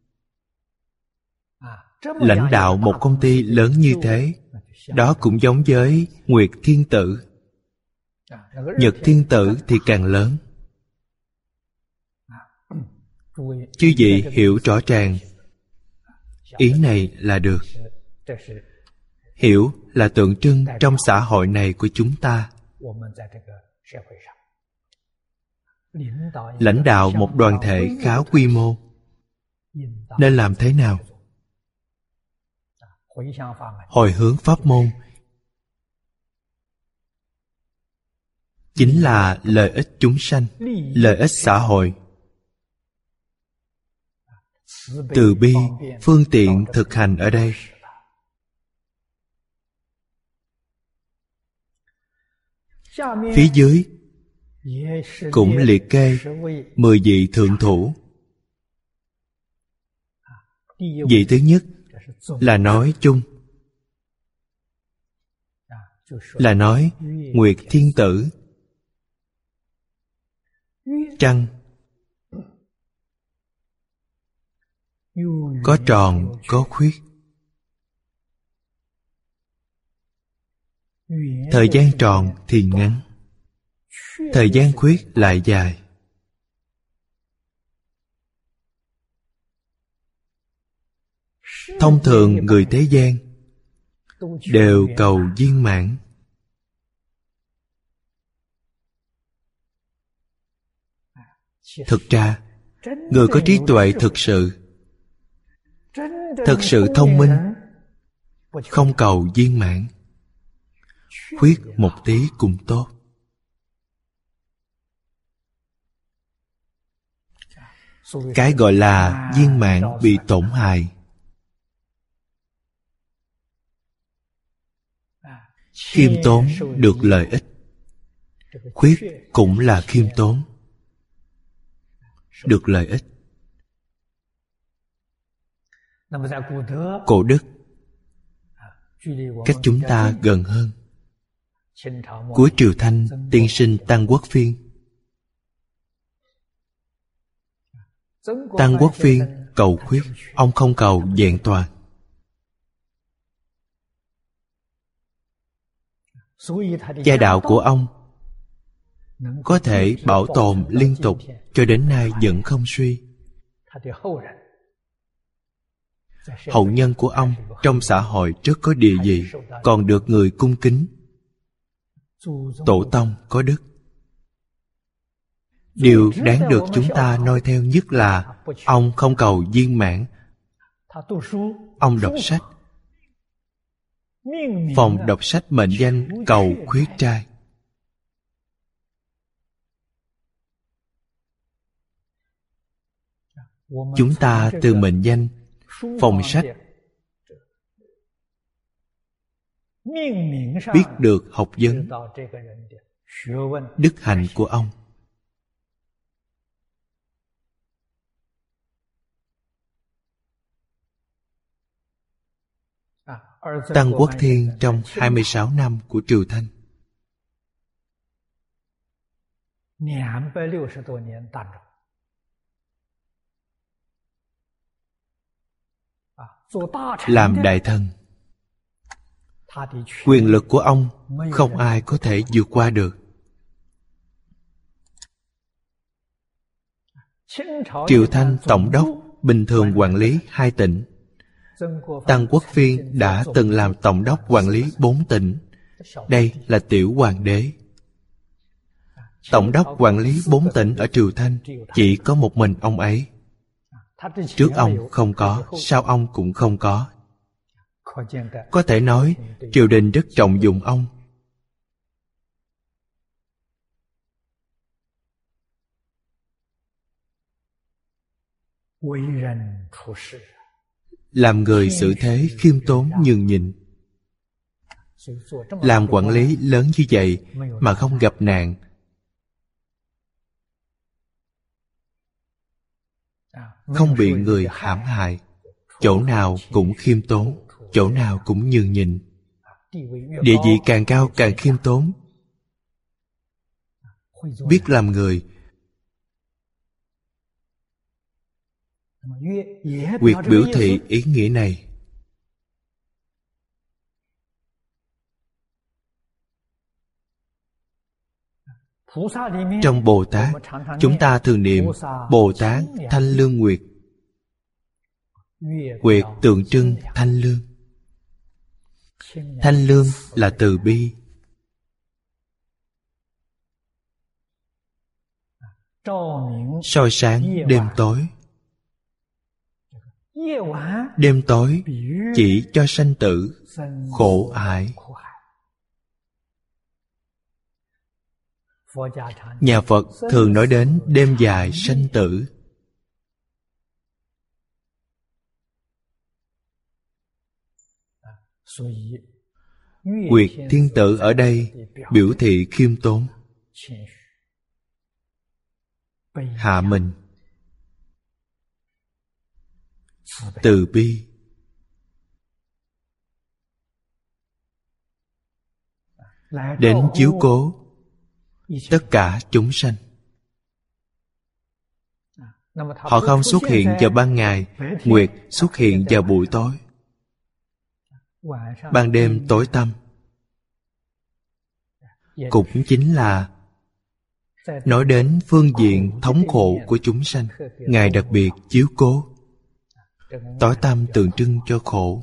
Lãnh đạo một công ty lớn như thế, đó cũng giống với Nguyệt Thiên Tử. Nhật Thiên Tử thì càng lớn. Chư vị hiểu rõ ràng ý này là được. Hiểu là tượng trưng trong xã hội này của chúng ta. Lãnh đạo một đoàn thể khá quy mô nên làm thế nào? Hồi hướng pháp môn chính là lợi ích chúng sanh, lợi ích xã hội. Từ bi, phương tiện thực hành ở đây. Phía dưới cũng liệt kê mười vị thượng thủ. Vị thứ nhất là nói chung, là nói Nguyệt Thiên Tử. Trăng có tròn, có khuyết. Thời gian tròn thì ngắn, thời gian khuyết lại dài. Thông thường người thế gian đều cầu viên mãn. Thực ra, người có trí tuệ thực sự, thực sự thông minh, không cầu viên mãn. Khuyết một tí cũng tốt. Cái gọi là viên mãn bị tổn hại. Khiêm tốn được lợi ích. Khuyết cũng là khiêm tốn, được lợi ích. Cổ đức cách chúng ta gần hơn. Cuối triều Thanh, tiên sinh Tăng Quốc Phiên. Tăng Quốc Phiên cầu khuyết, ông không cầu vẹn toàn. Gia đạo của ông có thể bảo tồn liên tục cho đến nay vẫn không suy. Hậu nhân của ông trong xã hội rất có địa vị, còn được người cung kính. Tổ tông có đức. Điều đáng được chúng ta noi theo nhất là ông không cầu viên mãn. Ông đọc sách, phòng đọc sách mệnh danh cầu khuyết trai. Chúng ta từ mệnh danh phòng sách biết được học vấn, đức hạnh của ông. Tăng Quốc Thiên trong hai mươi sáu năm của triều Thanh, làm đại thần. Quyền lực của ông không ai có thể vượt qua được. Triều Thanh tổng đốc bình thường quản lý hai tỉnh. Tăng Quốc Phiên đã từng làm tổng đốc quản lý bốn tỉnh. Đây là tiểu hoàng đế. Tổng đốc quản lý bốn tỉnh ở triều Thanh chỉ có một mình ông ấy. Trước ông không có, sau ông cũng không có. Có thể nói triều đình rất trọng dụng ông. Làm người xử thế khiêm tốn nhường nhịn. Làm quản lý lớn như vậy mà không gặp nạn, không bị người hãm hại, chỗ nào cũng khiêm tốn, chỗ nào cũng nhường nhịn. Địa vị càng cao càng khiêm tốn, biết làm người. Quyệt biểu thị ý nghĩa này. Trong Bồ Tát, chúng ta thường niệm Bồ Tát Thanh Lương Nguyệt. Nguyệt tượng trưng thanh lương. Thanh lương là từ bi. Soi sáng đêm tối. Đêm tối chỉ cho sanh tử khổ ải. Nhà Phật thường nói đến đêm dài sanh tử. Quyệt thiên tử ở đây biểu thị khiêm tốn, hạ mình, từ bi. Đến chiếu cố tất cả chúng sanh. Họ không xuất hiện vào ban ngày, nguyệt xuất hiện vào buổi tối. Ban đêm tối tăm cũng chính là nói đến phương diện thống khổ của chúng sanh. Ngài đặc biệt chiếu cố. Tối tăm tượng trưng cho khổ.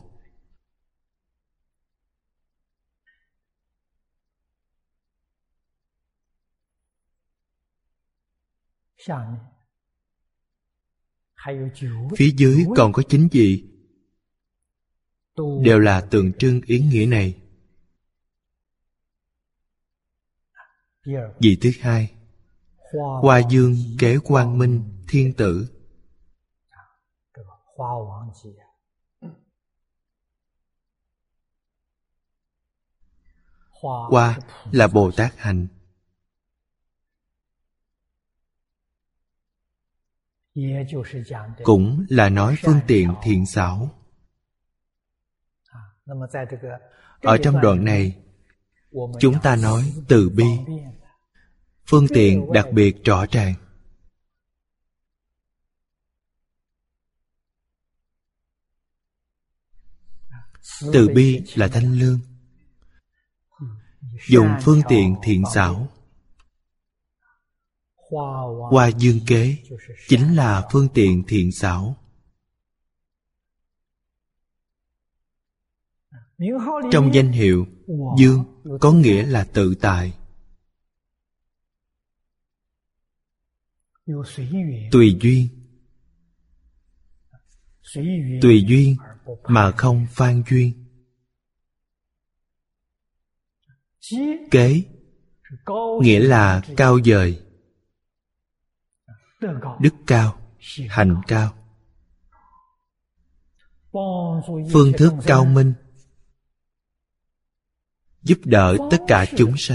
Phía dưới còn có chín vị, đều là tượng trưng ý nghĩa này. Vị thứ hai, Hoa Dương Kế Quang Minh Thiên Tử. Hoa là Bồ Tát hành, cũng là nói phương tiện thiện xảo. Ở trong đoạn này, chúng ta nói từ bi, phương tiện đặc biệt rõ ràng. Từ bi là thanh lương, dùng phương tiện thiện xảo. Hoa Dương Kế chính là phương tiện thiện xảo. Trong danh hiệu Dương có nghĩa là tự tại, tùy duyên. Tùy duyên mà không phan duyên. Kế nghĩa là cao vời, đức cao, hành cao, phương thức cao minh, giúp đỡ tất cả chúng sanh.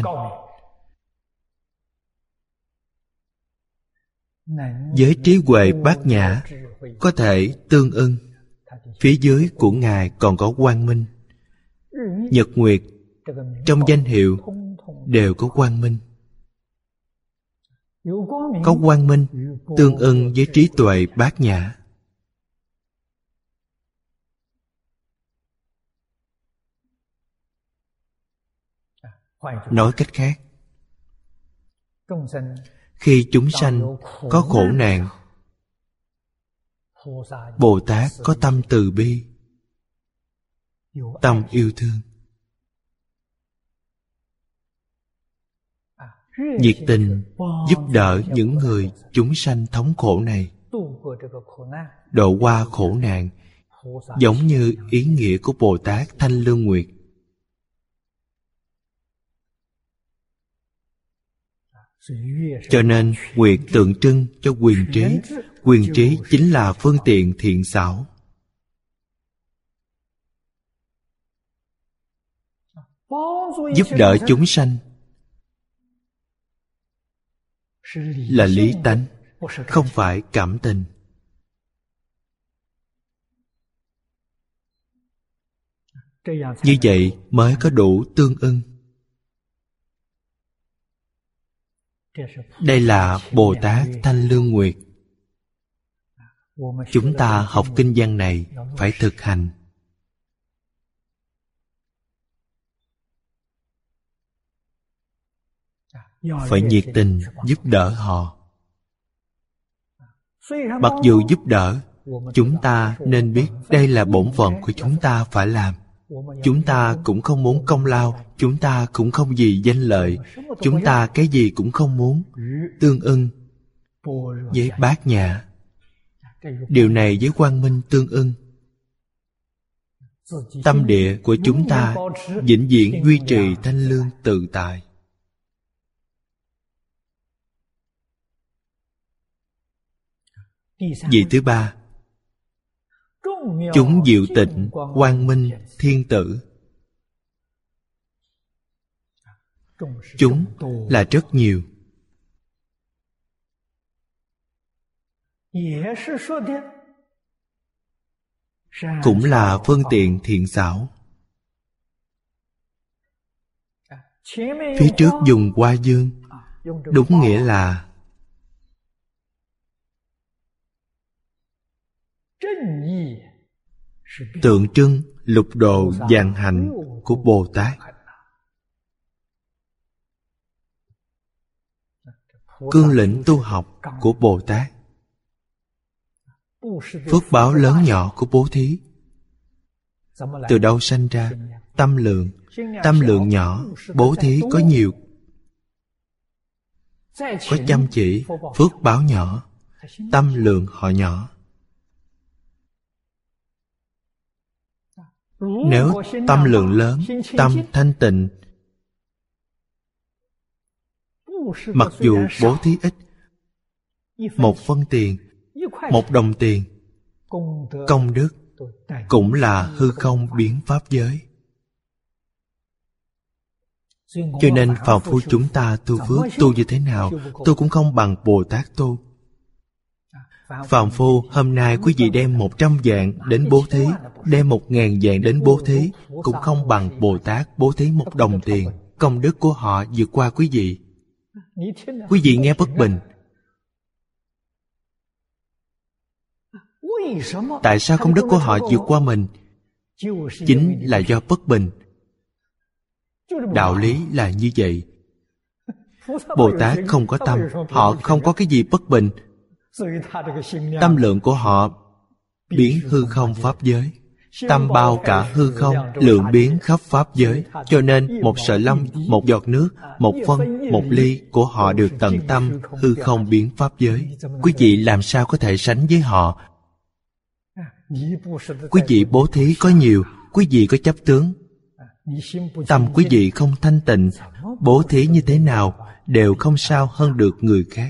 Với trí huệ bát nhã có thể tương ưng. Phía dưới của Ngài còn có quang minh. Nhật nguyệt trong danh hiệu đều có quang minh. Có quang minh tương ưng với trí tuệ bát nhã. Nói cách khác, khi chúng sanh có khổ nạn, Bồ Tát có tâm từ bi, tâm yêu thương, nhiệt tình giúp đỡ những người chúng sanh thống khổ này, độ qua khổ nạn, giống như ý nghĩa của Bồ Tát Thanh Lương Nguyệt. Cho nên nguyệt tượng trưng cho quyền trí. Quyền trí chính là phương tiện thiện xảo. Giúp đỡ chúng sanh là lý tánh, không phải cảm tình. Như vậy mới có đủ tương ưng. Đây là Bồ Tát Thanh Lương Nguyệt. Chúng ta học kinh văn này phải thực hành. Phải nhiệt tình giúp đỡ họ. Mặc dù giúp đỡ, chúng ta nên biết đây là bổn phận của chúng ta phải làm. Chúng ta cũng không muốn công lao, chúng ta cũng không gì danh lợi, chúng ta cái gì cũng không muốn. Tương ưng với Bát Nhã, điều này với quang minh tương ưng. Tâm địa của chúng ta vĩnh viễn duy trì thanh lương tự tại. Vị thứ ba, chúng diệu tịnh quang minh thiên tử. Chúng là rất nhiều, cũng là phương tiện thiện xảo. Phía trước dùng hoa dương, đúng nghĩa là tượng trưng lục độ vạn hạnh của Bồ Tát. Cương lĩnh tu học của Bồ Tát. Phước báo lớn nhỏ của bố thí từ đâu sanh ra? Tâm lượng. Tâm lượng nhỏ, bố thí có nhiều. Có chăm chỉ, phước báo nhỏ, tâm lượng họ nhỏ. Nếu tâm lượng lớn, tâm thanh tịnh, mặc dù bố thí ít, một phân tiền, một đồng tiền, công đức cũng là hư không biến pháp giới. Cho nên phàm phu chúng ta tu phước tu như thế nào, tu cũng không bằng Bồ Tát tu. Phàm phu hôm nay quý vị đem một trăm vạn đến bố thí, đem một ngàn vạn đến bố thí, cũng không bằng Bồ Tát bố thí một đồng tiền. Công đức của họ vượt qua quý vị. Quý vị nghe bất bình. Tại sao công đức của họ vượt qua mình? Chính là do bất bình. Đạo lý là như vậy. Bồ Tát không có tâm, họ không có cái gì bất bình. Tâm lượng của họ biến hư không pháp giới. Tâm bao cả hư không, lượng biến khắp pháp giới. Cho nên một sợi lông, một giọt nước, một phân, một ly của họ được tận tâm hư không biến pháp giới. Quý vị làm sao có thể sánh với họ? Quý vị bố thí có nhiều, quý vị có chấp tướng. Tâm quý vị không thanh tịnh, bố thí như thế nào đều không sao hơn được người khác.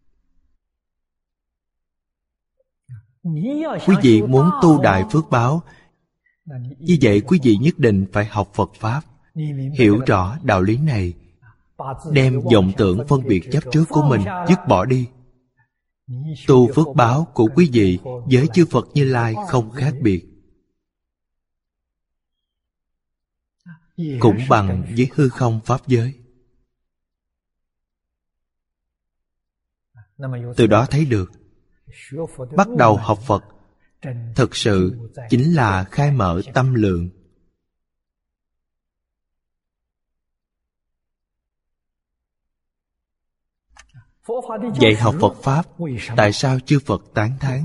Quý vị muốn tu đại phước báo, như vậy quý vị nhất định phải học Phật Pháp, hiểu rõ đạo lý này, đem vọng tưởng phân biệt chấp trước của mình dứt bỏ đi. Tu phước báo của quý vị với chư Phật Như Lai không khác biệt, cũng bằng với hư không pháp giới. Từ đó thấy được, bắt đầu học Phật thực sự chính là khai mở tâm lượng. Dạy học Phật Pháp, tại sao chư Phật tán thán?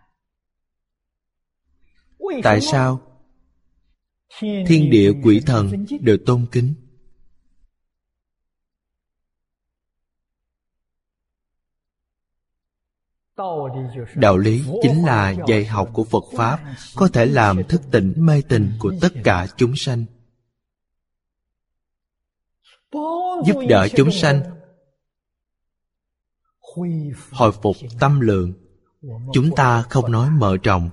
Tại sao thiên địa quỷ thần đều tôn kính? Đạo lý chính là dạy học của Phật Pháp có thể làm thức tỉnh mê tình của tất cả chúng sanh, giúp đỡ chúng sanh hồi phục tâm lượng. Chúng ta không nói mở rộng,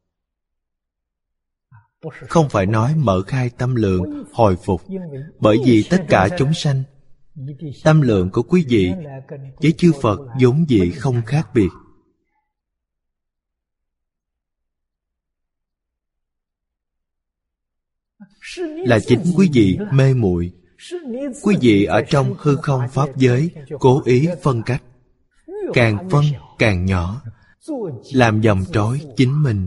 không phải nói mở khai tâm lượng, hồi phục. Bởi vì tất cả chúng sanh, tâm lượng của quý vị với chư Phật vốn dĩ không khác biệt. Là chính quý vị mê muội, Quý vị ở trong hư không pháp giới cố ý phân cách, càng phân càng nhỏ, làm dòng trói chính mình.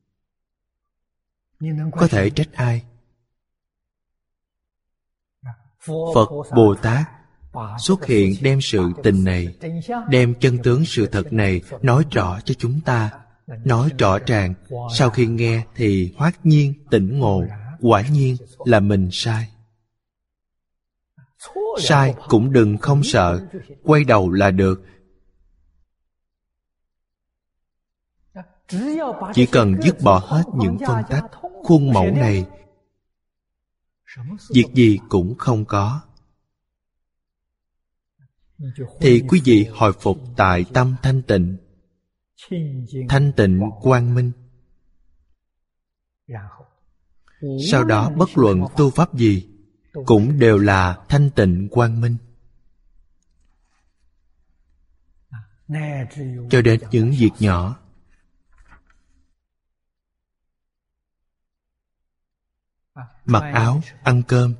Có thể trách ai? Phật Bồ Tát xuất hiện đem sự tình này, đem chân tướng sự thật này nói rõ cho chúng ta, nói rõ ràng. Sau khi nghe thì hoát nhiên tỉnh ngộ, quả nhiên là mình sai. Sai cũng đừng không sợ, quay đầu là được. Chỉ cần dứt bỏ hết những phân tách, khuôn mẫu này, việc gì cũng không có, thì quý vị hồi phục tại tâm thanh tịnh, thanh tịnh quang minh. Sau đó bất luận tu pháp gì cũng đều là thanh tịnh quang minh. Cho đến những việc nhỏ, mặc áo, ăn cơm,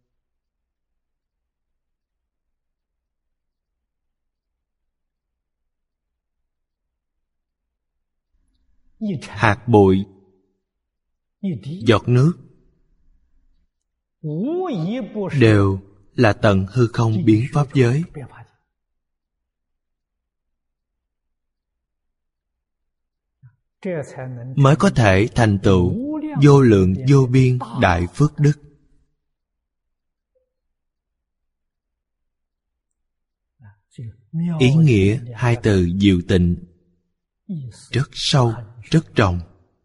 hạt bụi, giọt nước, đều là tận hư không biến pháp giới. Mới có thể thành tựu vô lượng vô biên đại phước đức. Ý nghĩa hai từ diệu tịnh rất sâu, rất rộng.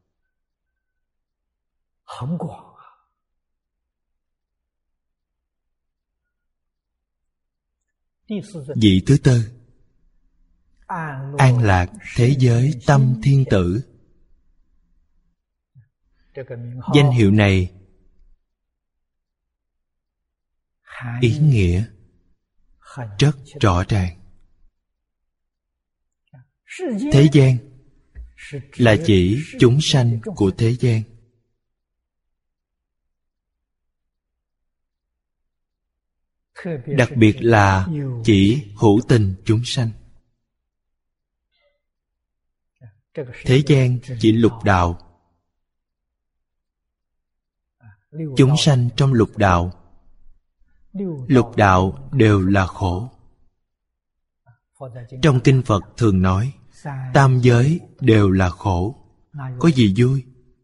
Vị thứ tư, an lạc thế giới tâm thiên tử. Danh hiệu này ý nghĩa rất rõ ràng. Thế gian là chỉ chúng sanh của thế gian. Đặc biệt là chỉ hữu tình chúng sanh. Thế gian chỉ lục đạo. Chúng sanh trong lục đạo, lục đạo đều là khổ. Trong kinh Phật thường nói tam giới đều là khổ, có gì vui?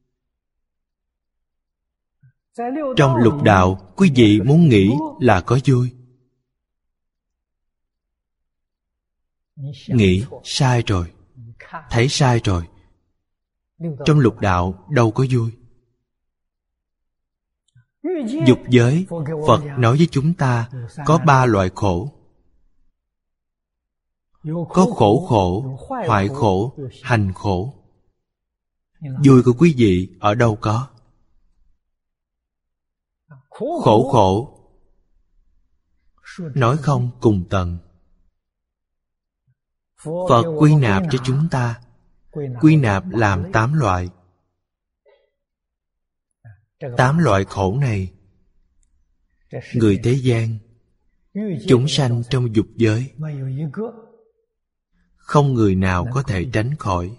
Trong lục đạo, quý vị muốn nghĩ là có vui. Nghĩ sai rồi, thấy sai rồi. Trong lục đạo đâu có vui. Dục giới, Phật nói với chúng ta có ba loại khổ. Có khổ khổ, hoại khổ, hành khổ. Vui của quý vị ở đâu có? Khổ khổ nói không cùng tận. Phật quy nạp cho chúng ta, quy nạp làm tám loại. Tám loại khổ này, người thế gian, chúng sanh trong dục giới, không người nào có thể tránh khỏi.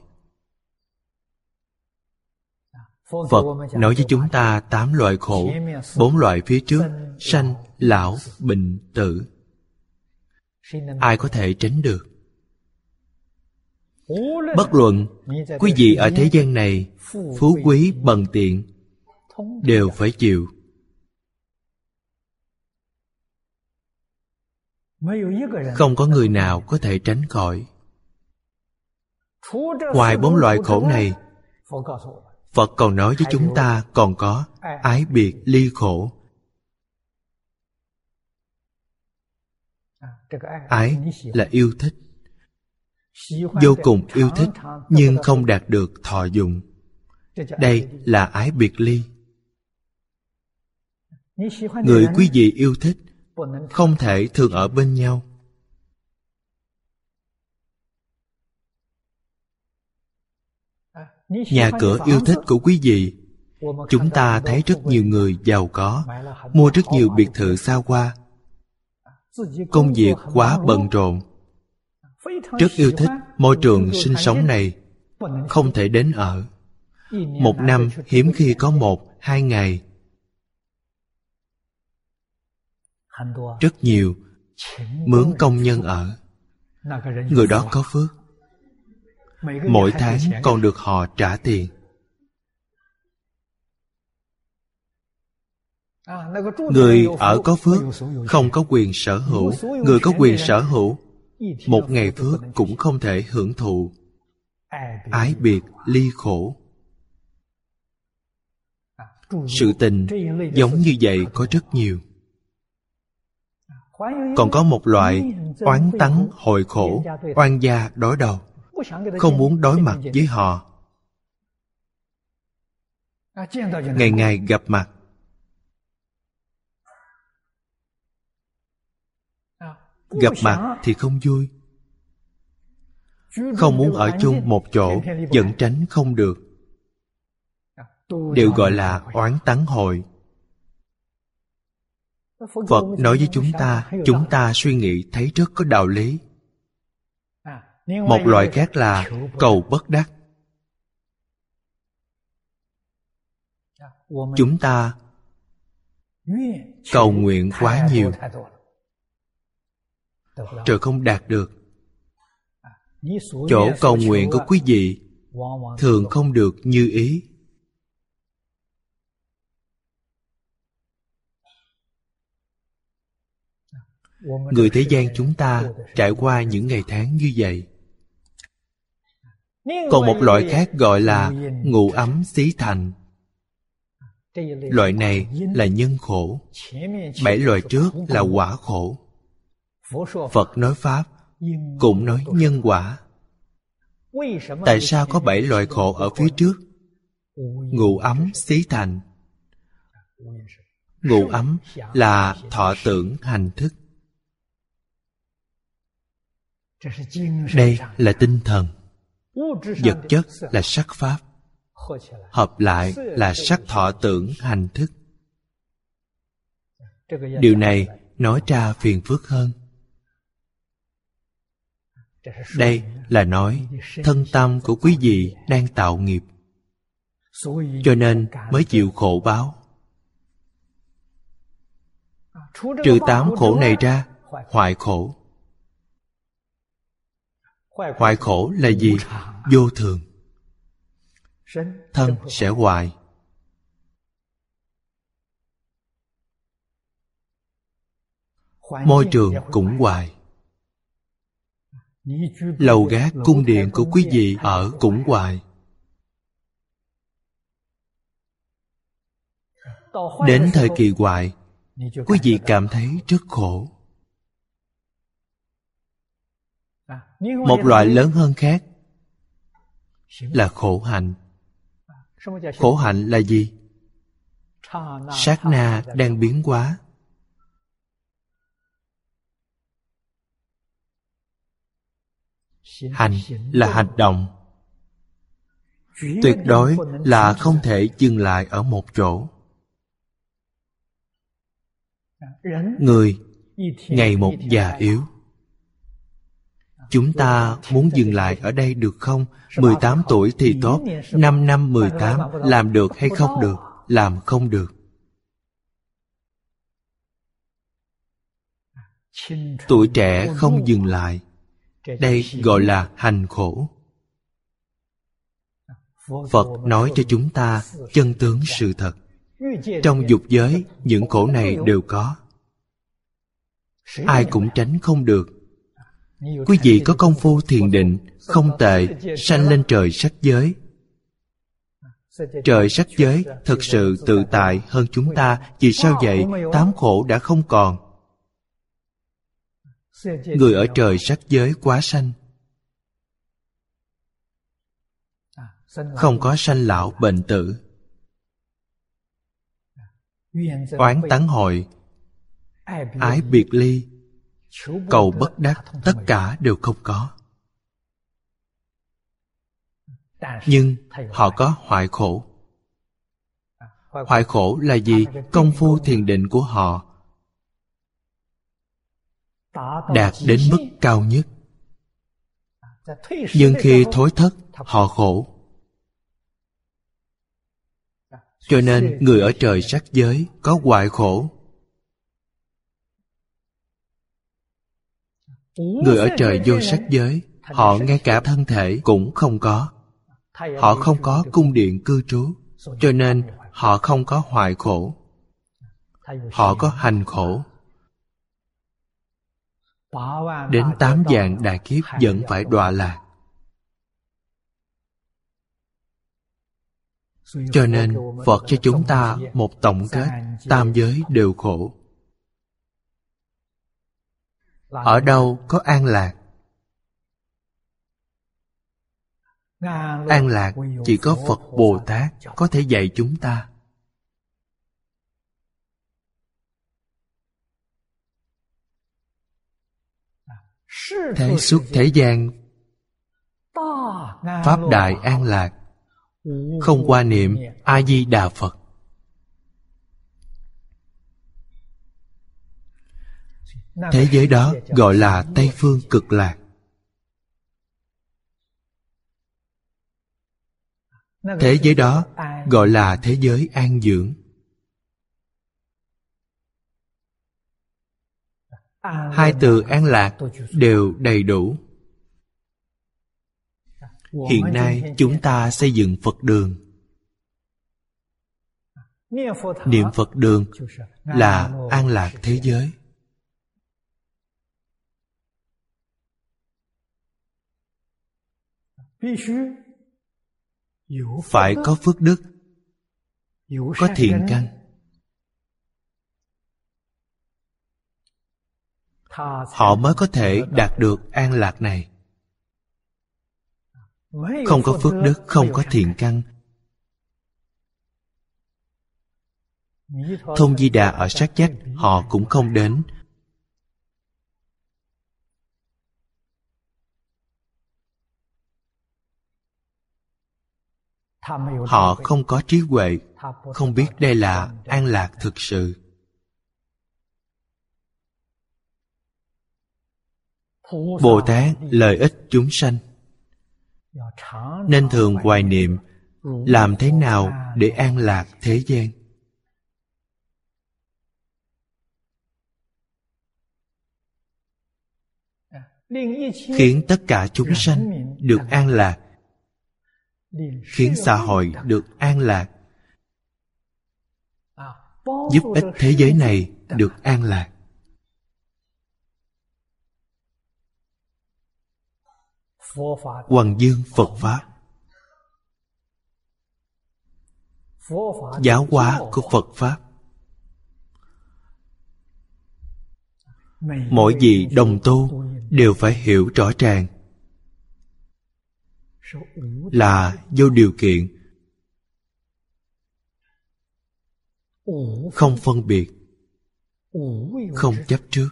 Phật nói với chúng ta tám loại khổ. Bốn loại phía trước, sanh, lão, bệnh, tử. Ai có thể tránh được? Bất luận quý vị ở thế gian này phú quý bần tiện, đều phải chịu. Không có người nào có thể tránh khỏi. Ngoài bốn loại khổ này, Phật còn nói với chúng ta còn có ái biệt ly khổ. Ái là yêu thích, vô cùng yêu thích nhưng không đạt được thọ dụng. Đây là ái biệt ly. Người quý vị yêu thích không thể thường ở bên nhau. Nhà cửa yêu thích của quý vị Chúng ta thấy rất nhiều người giàu có, mua rất nhiều biệt thự xa hoa, công việc quá bận rộn, rất yêu thích môi trường sinh sống này, không thể đến ở. Một năm hiếm khi có một, hai ngày. Rất nhiều mướn công nhân ở. Người đó có phước, mỗi tháng còn được họ trả tiền. Người ở có phước không có quyền sở hữu. Người có quyền sở hữu, một ngày phước cũng không thể hưởng thụ. Ái biệt ly khổ. Sự tình giống như vậy có rất nhiều. Còn có một loại oán tắng hội khổ, oan gia đối đầu, không muốn đối mặt với họ. Ngày ngày gặp mặt, gặp mặt thì không vui, không muốn ở chung một chỗ, vẫn tránh không được, đều gọi là oán tắng hội. Phật nói với chúng ta, chúng ta suy nghĩ thấy rất có đạo lý. Một loại khác là cầu bất đắc. Chúng ta cầu nguyện quá nhiều rồi không đạt được. Chỗ cầu nguyện của quý vị thường không được như ý. Người thế gian chúng ta trải qua những ngày tháng như vậy. Còn một loại khác gọi là ngũ ấm xí thành. Loại này là nhân khổ. Bảy loại trước là quả khổ. Phật nói Pháp cũng nói nhân quả. Tại sao có bảy loại khổ ở phía trước? Ngũ ấm xí thành. Ngũ ấm là thọ tưởng hành thức. Đây là tinh thần. Vật chất là sắc pháp, hợp lại là sắc thọ tưởng hành thức. Điều này nói ra phiền phức hơn. Đây là nói thân tâm của quý vị đang tạo nghiệp, cho nên mới chịu khổ báo. Trừ tám khổ này ra, hoại khổ. Hoại khổ là gì? Vô thường. Thân sẽ hoại, môi trường cũng hoại, lầu gác cung điện của quý vị ở cũng hoại. Đến thời kỳ hoại, quý vị cảm thấy rất khổ. Một loại lớn hơn khác là khổ hạnh. Khổ hạnh là gì? Sát na đang biến hóa. Hành là hành động. Tuyệt đối là không thể dừng lại ở một chỗ. Người ngày một già yếu. Chúng ta muốn dừng lại ở đây được không? mười tám tuổi thì tốt, năm năm mười tám làm được hay không được? Làm không được. Tuổi trẻ không dừng lại. Đây gọi là hành khổ. Phật nói cho chúng ta chân tướng sự thật. Trong dục giới, những khổ này đều có. Ai cũng tránh không được. Quý vị có công phu thiền định không tệ, sanh lên trời sắc giới. Trời sắc giới thực sự tự tại hơn chúng ta. Vì sao vậy? Tám khổ đã không còn. Người ở trời sắc giới quá sanh, không có sanh lão bệnh tử. Oán tắng hội, ái biệt ly, cầu bất đắc, tất cả đều không có. Nhưng họ có hoại khổ. Hoại khổ là gì? Công phu thiền định của họ đạt đến mức cao nhất, nhưng khi thối thất, họ khổ. Cho nên người ở trời sắc giới có hoại khổ. Người ở trời vô sắc giới, họ ngay cả thân thể cũng không có. Họ không có cung điện cư trú, cho nên họ không có hoại khổ. Họ có hành khổ. Đến tám vạn đại kiếp vẫn phải đọa lạc. Cho nên Phật cho chúng ta một tổng kết: tam giới đều khổ. Ở đâu có an lạc? An lạc chỉ có Phật Bồ Tát có thể dạy chúng ta. Thế suốt thế gian, pháp đại an lạc, không qua niệm A Di Đà Phật. Thế giới đó gọi là Tây Phương Cực Lạc. Thế giới đó gọi là thế giới an dưỡng. Hai từ an lạc đều đầy đủ. Hiện nay chúng ta xây dựng Phật đường. Niệm Phật đường là an lạc thế giới. Phải có phước đức, có thiện căn. Họ mới có thể đạt được an lạc này. Không có phước đức, không có thiện căn, Thông Di Đà ở Sát Vách họ cũng không đến. Họ không có trí huệ, không biết đây là an lạc thực sự. Bồ Tát lợi ích chúng sanh, nên thường hoài niệm làm thế nào để an lạc thế gian. Khiến tất cả chúng sanh được an lạc, khiến xã hội được an lạc, giúp ích thế giới này được an lạc. Hoằng dương Phật Pháp, giáo hóa của Phật Pháp, mỗi vị đồng tu đều phải hiểu rõ ràng, là vô điều kiện, không phân biệt, không chấp trước.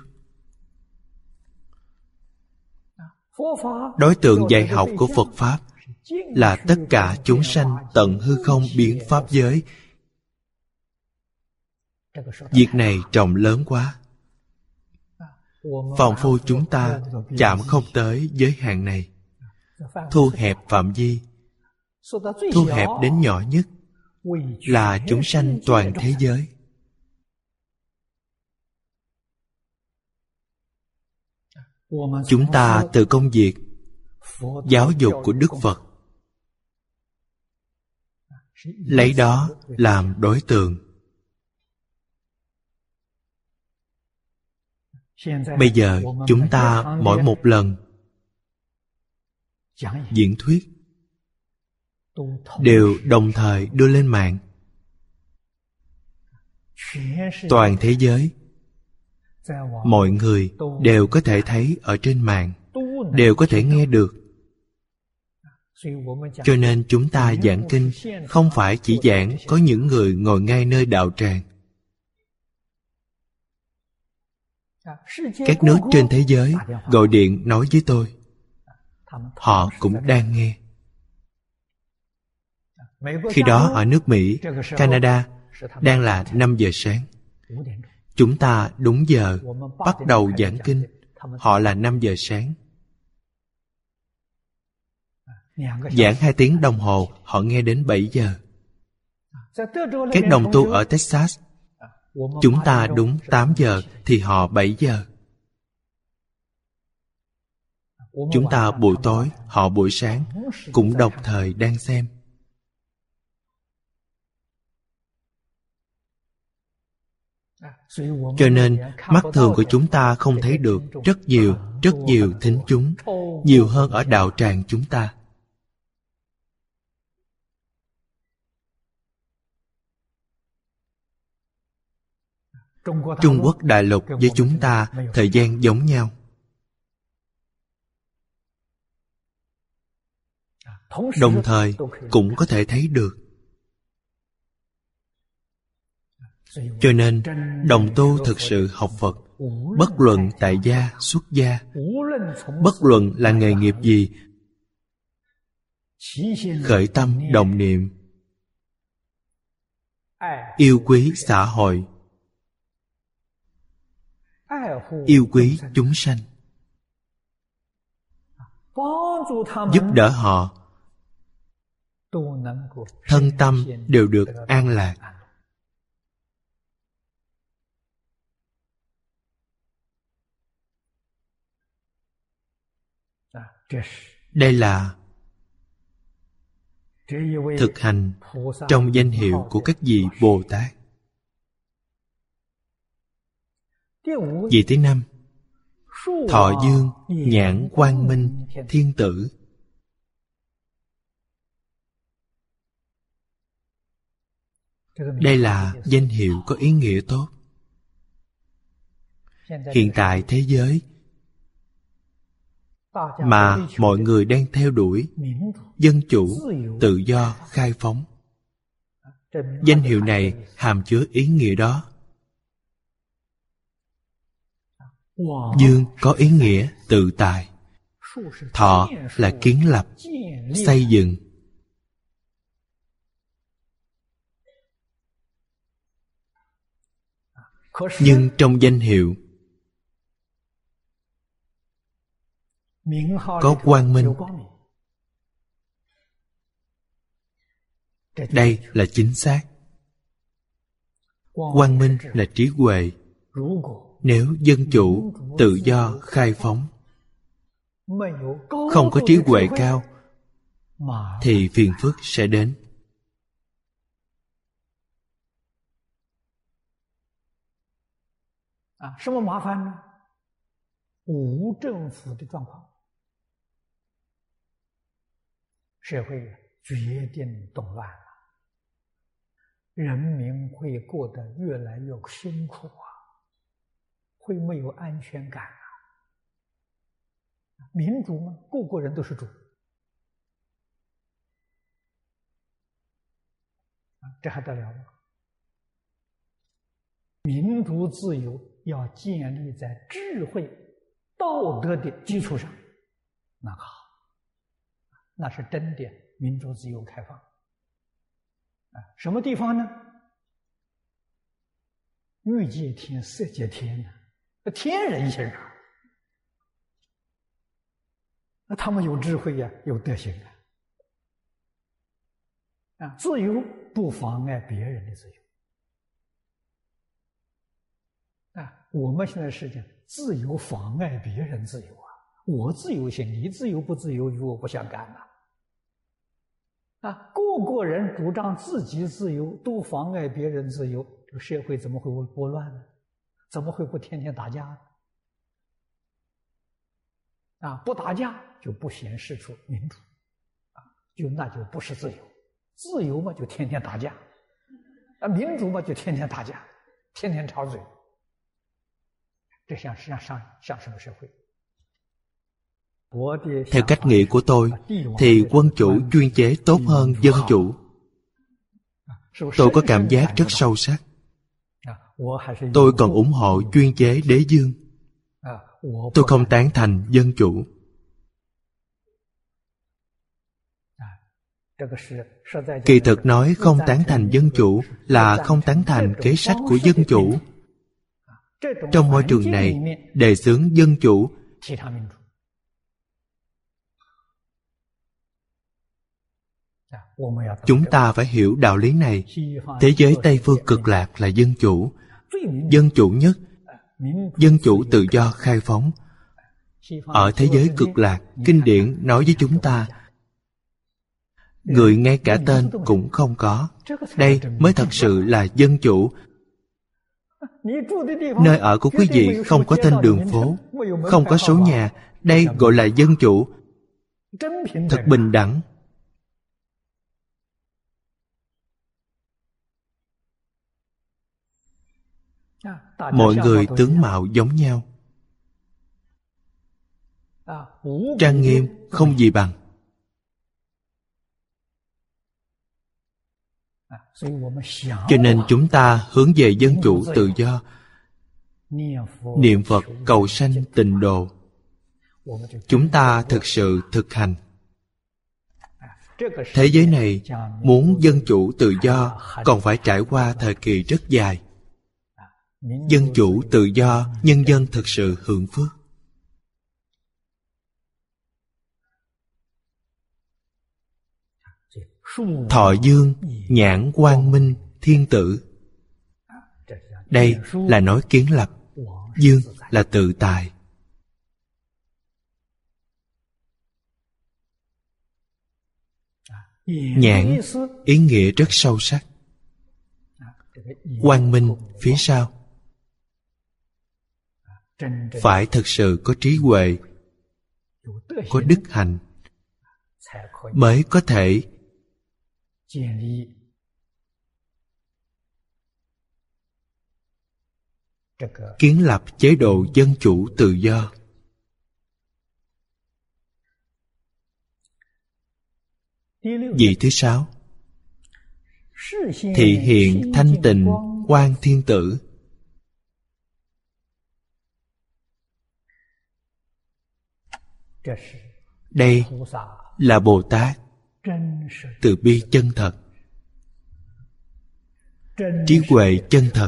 Đối tượng dạy học của Phật Pháp là tất cả chúng sanh tận hư không biến Pháp giới. Việc này trọng lớn quá. Phàm phu chúng ta chạm không tới giới hạn này. Thu hẹp phạm vi, thu hẹp đến nhỏ nhất, là chúng sanh toàn thế giới. Chúng ta từ công việc giáo dục của Đức Phật, lấy đó làm đối tượng. Bây giờ chúng ta mỗi một lần diễn thuyết đều đồng thời đưa lên mạng. Toàn thế giới, mọi người đều có thể thấy ở trên mạng, đều có thể nghe được. Cho nên chúng ta giảng kinh không phải chỉ giảng có những người ngồi ngay nơi đạo tràng. Các nước trên thế giới gọi điện nói với tôi, họ cũng đang nghe. Khi đó ở nước Mỹ, Canada, đang là năm giờ sáng. Chúng ta đúng giờ bắt đầu giảng kinh. Họ là năm giờ sáng. Giảng hai tiếng đồng hồ, họ nghe đến bảy giờ. Các đồng tu ở Texas, chúng ta đúng tám giờ thì họ bảy giờ. Chúng ta buổi tối, họ buổi sáng, cũng đồng thời đang xem. Cho nên mắt thường của chúng ta không thấy được rất nhiều, rất nhiều thính chúng, nhiều hơn ở đạo tràng chúng ta. Trung Quốc đại lục với chúng ta thời gian giống nhau. Đồng thời cũng có thể thấy được. Cho nên đồng tu thực sự học Phật, bất luận tại gia, xuất gia, bất luận là nghề nghiệp gì, khởi tâm đồng niệm yêu quý xã hội, yêu quý chúng sanh, giúp đỡ họ, thân tâm đều được an lạc. Đây là thực hành trong danh hiệu của các vị Bồ Tát. Vị thứ năm, thọ dương nhãn quang minh thiên tử. Đây là danh hiệu có ý nghĩa tốt. Hiện tại thế giới mà mọi người đang theo đuổi dân chủ, tự do, khai phóng, danh hiệu này hàm chứa ý nghĩa đó. Dương có ý nghĩa tự tại, thọ là kiến lập, xây dựng. Nhưng trong danh hiệu có quang minh. Đây là chính xác. Quang minh là trí huệ. Nếu dân chủ, tự do, khai phóng, không có trí huệ cao, thì phiền phức sẽ đến. Theo cách nghĩ của tôi, thì quân chủ chuyên chế tốt hơn dân chủ. Tôi có cảm giác rất sâu sắc. Tôi còn ủng hộ chuyên chế đế dương. Tôi không tán thành dân chủ. Kỳ thực nói không tán thành dân chủ là không tán thành kế sách của dân chủ. Trong môi trường này, đề xướng dân chủ. Chúng ta phải hiểu đạo lý này. Thế giới Tây Phương Cực Lạc là dân chủ. Dân chủ nhất, dân chủ tự do khai phóng. Ở thế giới Cực Lạc, kinh điển nói với chúng ta, người ngay cả tên cũng không có. Đây mới thật sự là dân chủ. Nơi ở của quý vị không có tên đường phố, không có số nhà. Đây gọi là dân chủ. Thật bình đẳng. Mọi người tướng mạo giống nhau, trang nghiêm không gì bằng. Cho nên chúng ta hướng về dân chủ tự do, niệm Phật cầu sanh tịnh độ. Chúng ta thực sự thực hành. Thế giới này muốn dân chủ tự do còn phải trải qua thời kỳ rất dài. Dân chủ tự do, nhân dân thực sự hưởng phước. Thọ dương, nhãn quang minh, thiên tử. Đây là nói kiến lập. Dương là tự tại. Nhãn, ý nghĩa rất sâu sắc. Quang minh phía sau, phải thực sự có trí huệ, có đức hạnh, mới có thể kiến lập chế độ dân chủ tự do. Vị thứ sáu, thị hiện thanh tịnh quang thiên tử. Đây là Bồ Tát từ bi chân thật, trí huệ chân thật.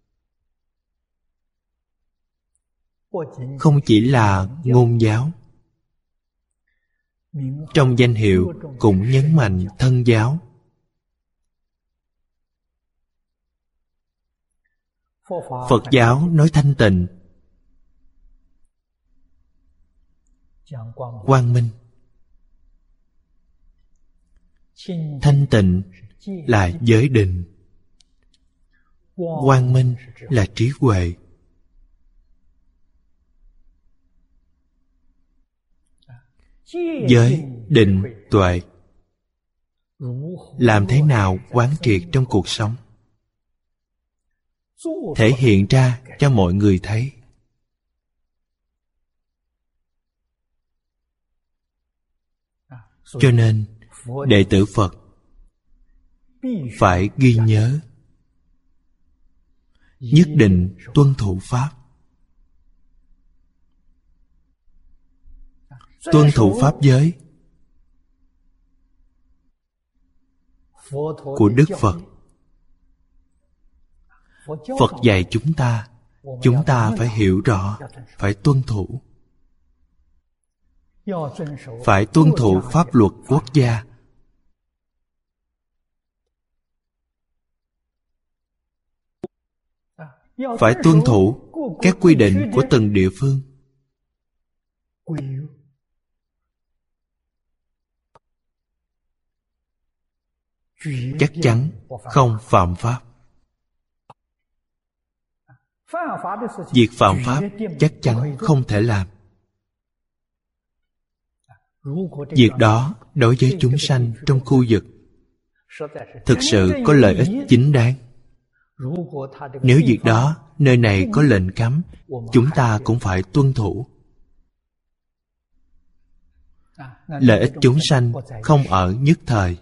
Không chỉ là ngôn giáo, trong danh hiệu cũng nhấn mạnh thân giáo. Phật giáo nói thanh tịnh, quang minh. Thanh tịnh là giới định, quang minh là trí huệ. Giới, định, tuệ. Làm thế nào quán triệt trong cuộc sống, thể hiện ra cho mọi người thấy. Cho nên đệ tử Phật phải ghi nhớ, nhất định tuân thủ pháp. Tuân thủ pháp giới của Đức Phật. Phật dạy chúng ta, chúng ta phải hiểu rõ, phải tuân thủ. Phải tuân thủ pháp luật quốc gia. Phải tuân thủ các quy định của từng địa phương. Chắc chắn không phạm pháp. Việc phạm pháp chắc chắn không thể làm. Việc đó đối với chúng sanh trong khu vực thực sự có lợi ích chính đáng. Nếu việc đó nơi này có lệnh cấm, chúng ta cũng phải tuân thủ. Lợi ích chúng sanh không ở nhất thời.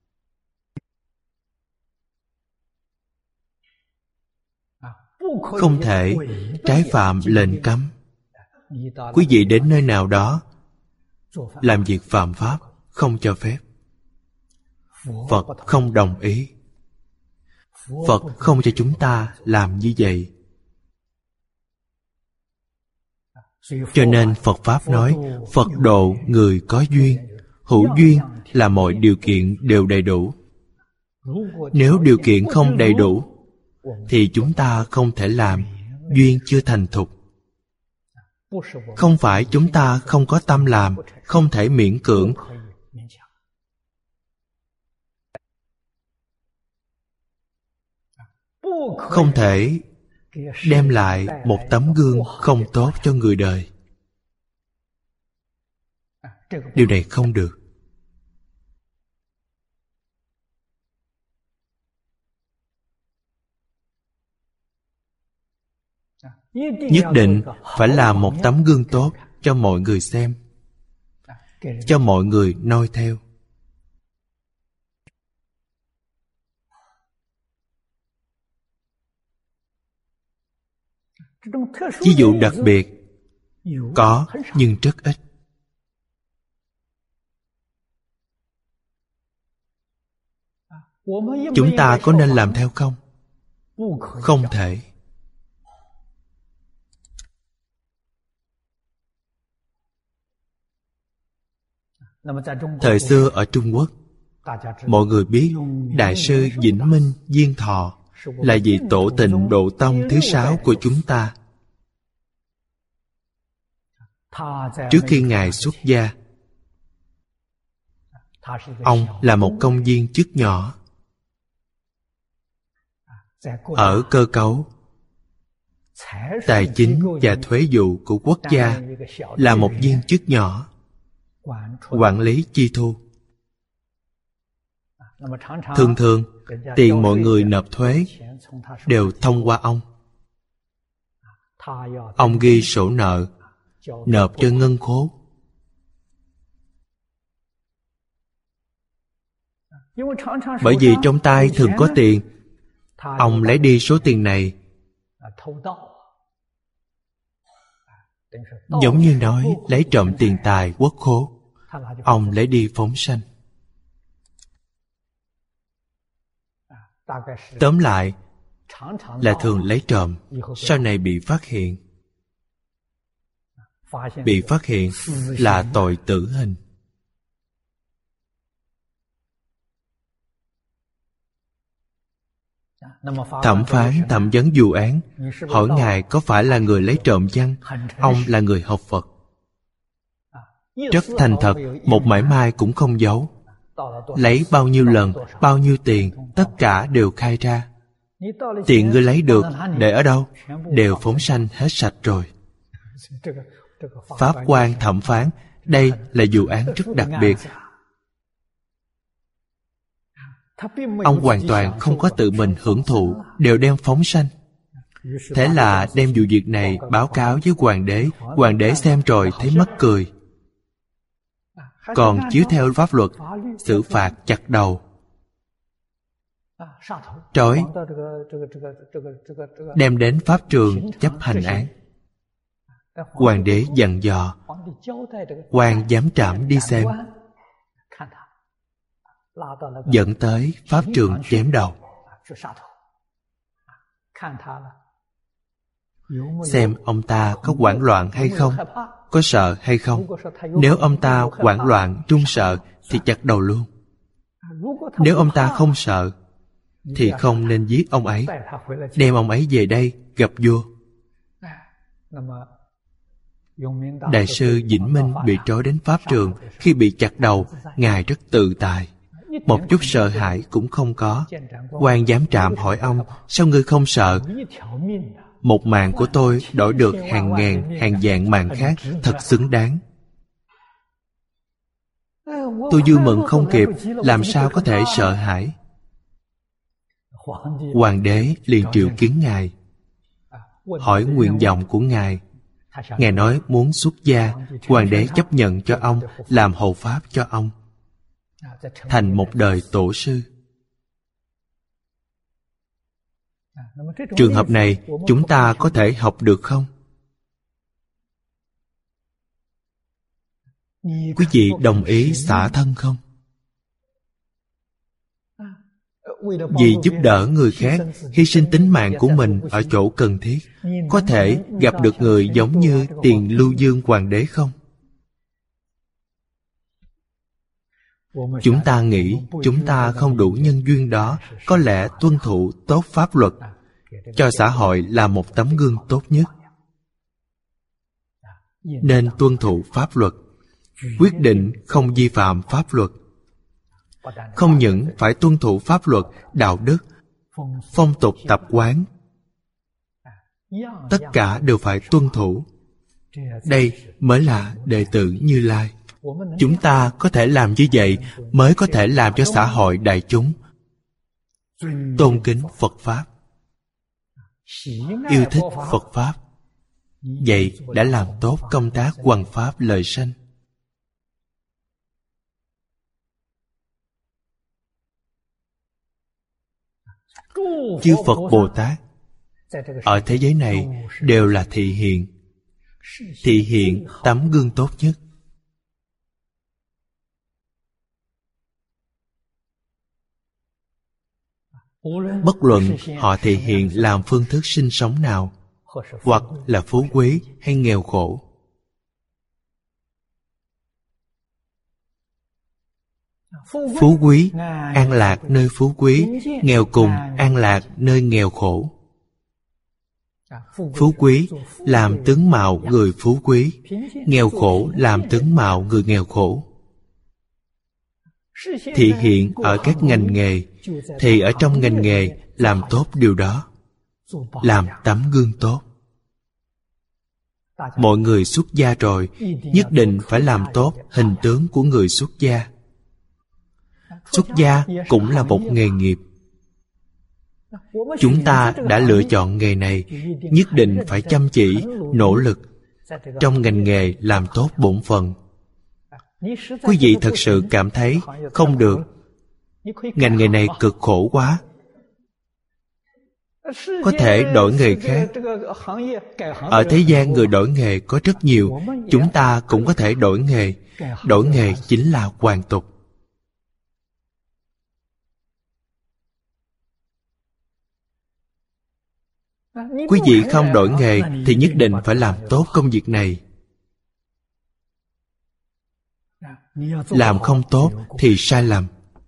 Không thể trái phạm lệnh cấm. Quý vị đến nơi nào đó làm việc phạm pháp, không cho phép. Phật không đồng ý. Phật không cho chúng ta làm như vậy. Cho nên Phật Pháp nói Phật độ người có duyên. Hữu duyên là mọi điều kiện đều đầy đủ. Nếu điều kiện không đầy đủ thì chúng ta không thể làm. Duyên chưa thành thục. Không phải chúng ta không có tâm làm, không thể miễn cưỡng. Không thể đem lại một tấm gương không tốt cho người đời. Điều này không được. Nhất định phải là một tấm gương tốt cho mọi người xem, cho mọi người noi theo. Ví dụ đặc biệt có, nhưng rất ít. Chúng ta có nên làm theo không? Không thể. Thời xưa ở Trung Quốc, mọi người biết Đại sư Vĩnh Minh Diên Thọ là vị tổ tịnh độ tông thứ sáu của chúng ta. Trước khi Ngài xuất gia, ông là một công viên chức nhỏ. Ở cơ cấu tài chính và thuế vụ của quốc gia là một viên chức nhỏ, quản lý chi thu. Thường thường tiền mọi người nộp thuế đều thông qua ông. Ông ghi sổ nợ, nộp cho ngân khố. Bởi vì trong tay thường có tiền, ông lấy đi số tiền này, giống như nói lấy trộm tiền tài quốc khố. Ông lấy đi phóng sanh. Tóm lại là thường lấy trộm, sau này bị phát hiện. Bị phát hiện là tội tử hình. Thẩm phán thẩm vấn vụ án, hỏi Ngài có phải là người lấy trộm chăng? Ông là người học Phật, rất thành thật, một mảy may cũng không giấu. Lấy bao nhiêu lần, bao nhiêu tiền, tất cả đều khai ra. Tiền ngươi lấy được để ở đâu? Đều phóng sanh hết sạch rồi. Pháp quan thẩm phán, đây là vụ án rất đặc biệt. Ông hoàn toàn không có tự mình hưởng thụ, đều đem phóng sanh. Thế là đem vụ việc này báo cáo với hoàng đế. Hoàng đế xem rồi thấy mắc cười, còn chiếu theo pháp luật xử phạt chặt đầu, trói, đem đến pháp trường chấp hành án. Hoàng đế dặn dò quan giám trảm đi xem, dẫn tới pháp trường chém đầu. Xem ông ta có hoảng loạn hay không, có sợ hay không. Nếu ông ta hoảng loạn, run sợ thì chặt đầu luôn. Nếu ông ta không sợ thì không nên giết ông ấy, đem ông ấy về đây gặp vua. Đại sư Vĩnh Minh bị trói đến pháp trường. Khi bị chặt đầu, Ngài rất tự tại, một chút sợ hãi cũng không có. Quan giám trạm hỏi ông, sao ngươi không sợ? Một mạng của tôi đổi được hàng ngàn, hàng vạn mạng khác, thật xứng đáng. Tôi vui mừng không kịp, làm sao có thể sợ hãi? Hoàng đế liền triệu kiến Ngài, hỏi nguyện vọng của Ngài. Ngài nói muốn xuất gia. Hoàng đế chấp nhận cho ông, làm hộ pháp cho ông, thành một đời tổ sư. Trường hợp này chúng ta có thể học được không? Quý vị đồng ý xả thân không? Vì giúp đỡ người khác, hy sinh tính mạng của mình ở chỗ cần thiết, có thể gặp được người giống như Tiền Lưu Dương Hoàng đế không? Chúng ta nghĩ chúng ta không đủ nhân duyên đó, có lẽ tuân thủ tốt pháp luật, cho xã hội là một tấm gương tốt nhất. Nên tuân thủ pháp luật, quyết định không vi phạm pháp luật. Không những phải tuân thủ pháp luật, đạo đức, phong tục tập quán, tất cả đều phải tuân thủ. Đây mới là đệ tử Như Lai. Chúng ta có thể làm như vậy mới có thể làm cho xã hội đại chúng tôn kính Phật Pháp, yêu thích Phật Pháp. Vậy đã làm tốt công tác hoằng pháp lợi sanh. Chư Phật Bồ Tát ở thế giới này đều là thị hiện, thị hiện tấm gương tốt nhất. Bất luận họ thể hiện làm phương thức sinh sống nào, hoặc là phú quý hay nghèo khổ, phú quý an lạc nơi phú quý, nghèo cùng an lạc nơi nghèo khổ. Phú quý làm tướng mạo người phú quý, nghèo khổ làm tướng mạo người nghèo khổ. Thị hiện ở các ngành nghề, thì ở trong ngành nghề làm tốt điều đó, làm tấm gương tốt. Mọi người xuất gia rồi, nhất định phải làm tốt hình tướng của người xuất gia. Xuất gia cũng là một nghề nghiệp. Chúng ta đã lựa chọn nghề này, nhất định phải chăm chỉ, nỗ lực trong ngành nghề làm tốt bổn phận. Quý vị thật sự cảm thấy không được, ngành nghề này cực khổ quá, có thể đổi nghề khác. Ở thế gian người đổi nghề có rất nhiều, chúng ta cũng có thể đổi nghề. Đổi nghề chính là hoàn tục. Quý vị không đổi nghề thì nhất định phải làm tốt công việc này. Làm không tốt thì sai lầm.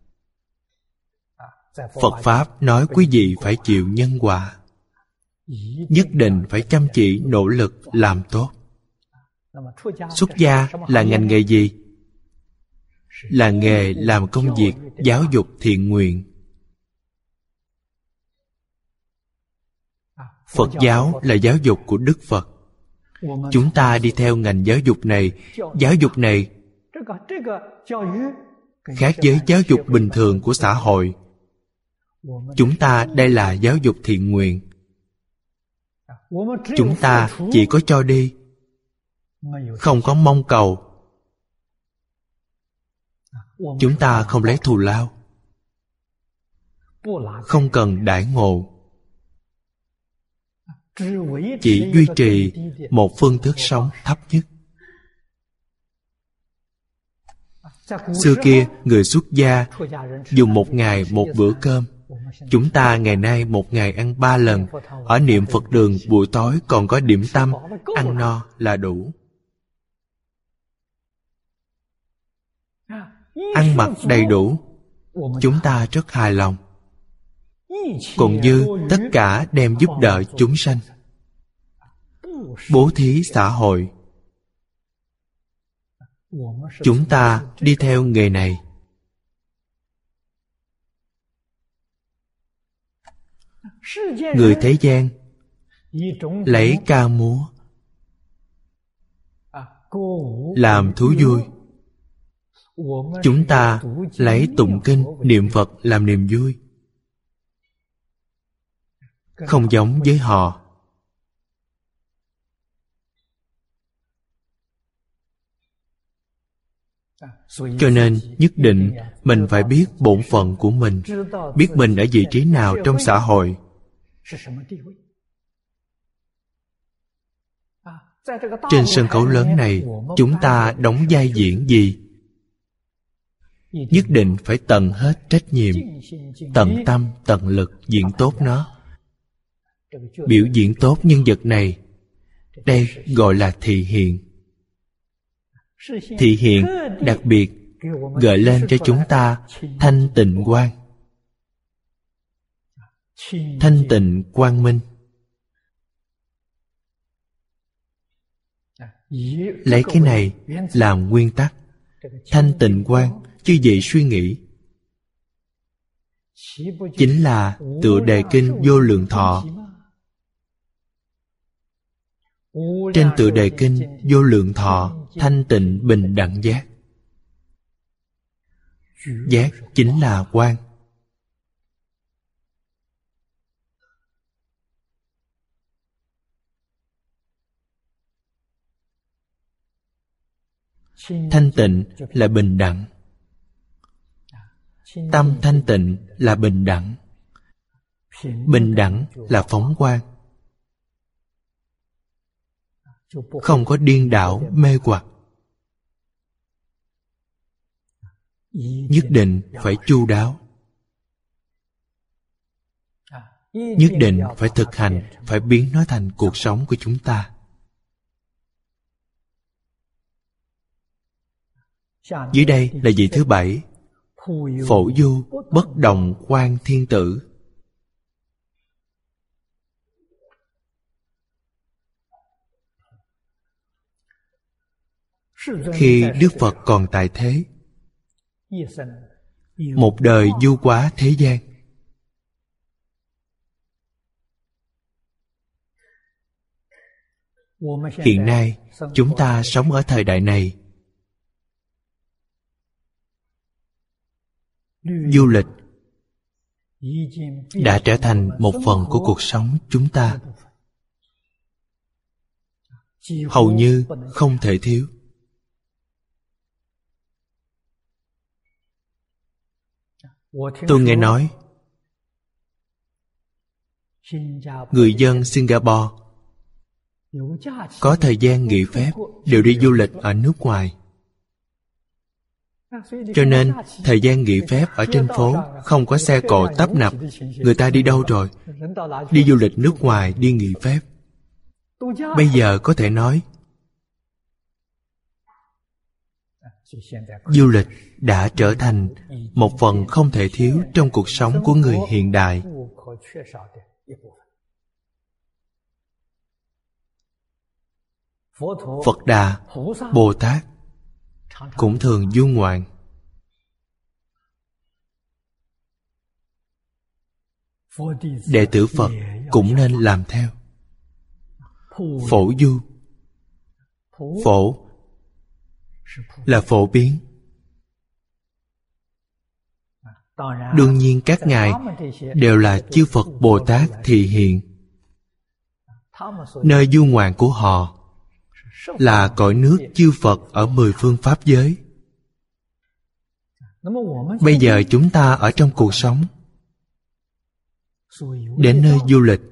Phật Pháp nói quý vị phải chịu nhân quả, nhất định phải chăm chỉ nỗ lực làm tốt. Xuất gia là ngành nghề gì? Là nghề làm công việc giáo dục thiện nguyện. Phật giáo là giáo dục của Đức Phật. Chúng ta đi theo ngành giáo dục này. Giáo dục này khác với giáo dục bình thường của xã hội. Chúng ta đây là giáo dục thiện nguyện. Chúng ta chỉ có cho đi, không có mong cầu. Chúng ta không lấy thù lao, không cần đãi ngộ, chỉ duy trì một phương thức sống thấp nhất. Xưa kia người xuất gia dùng một ngày một bữa cơm. Chúng ta ngày nay một ngày ăn ba lần. Ở niệm Phật đường buổi tối còn có điểm tâm, ăn no là đủ. Ăn mặc đầy đủ, chúng ta rất hài lòng. Còn dư tất cả đem giúp đỡ chúng sanh, bố thí xã hội. Chúng ta đi theo nghề này. Người thế gian lấy ca múa làm thú vui. Chúng ta lấy tụng kinh, niệm Phật làm niềm vui. Không giống với họ. Cho nên nhất định mình phải biết bổn phận của mình, biết mình ở vị trí nào trong xã hội. Trên sân khấu lớn này, chúng ta đóng vai diễn gì? nhất định phải tận hết trách nhiệm, tận tâm, tận lực diễn tốt nó. Biểu diễn tốt nhân vật này, đây gọi là thị hiện. Thị hiện đặc biệt gợi lên cho chúng ta thanh tịnh quang, thanh tịnh quang minh. Lấy cái này làm nguyên tắc, thanh tịnh quang chư vị suy nghĩ, chính là tựa đề kinh Vô Lượng Thọ. Trên tựa đề kinh Vô Lượng Thọ, thanh tịnh bình đẳng giác. Giác chính là quang. Thanh tịnh là bình đẳng. Tâm thanh tịnh là bình đẳng. Bình đẳng là phóng quang, không có điên đảo mê hoặc. Nhất định phải chu đáo, nhất định phải thực hành, phải biến nó thành cuộc sống của chúng ta. Dưới đây là vị thứ bảy, Phổ Du Bất Động Quang Thiên Tử. Khi Đức Phật còn tại thế, một đời du quá thế gian, hiện nay chúng ta sống ở thời đại này, du lịch đã trở thành một phần của cuộc sống chúng ta, hầu như không thể thiếu. Tôi nghe nói người dân Singapore có thời gian nghỉ phép đều đi du lịch ở nước ngoài. Cho nên thời gian nghỉ phép ở trên phố không có xe cộ tấp nập. Người ta đi đâu rồi? Đi du lịch nước ngoài, đi nghỉ phép. Bây giờ có thể nói du lịch đã trở thành một phần không thể thiếu trong cuộc sống của người hiện đại. Phật Đà, Bồ Tát cũng thường du ngoạn. Đệ tử Phật cũng nên làm theo. Phổ du, phổ là phổ biến. Đương nhiên các ngài đều là chư Phật Bồ Tát thị hiện. Nơi du ngoạn của họ là cõi nước chư Phật ở mười phương pháp giới. Bây giờ chúng ta ở trong cuộc sống, đến nơi du lịch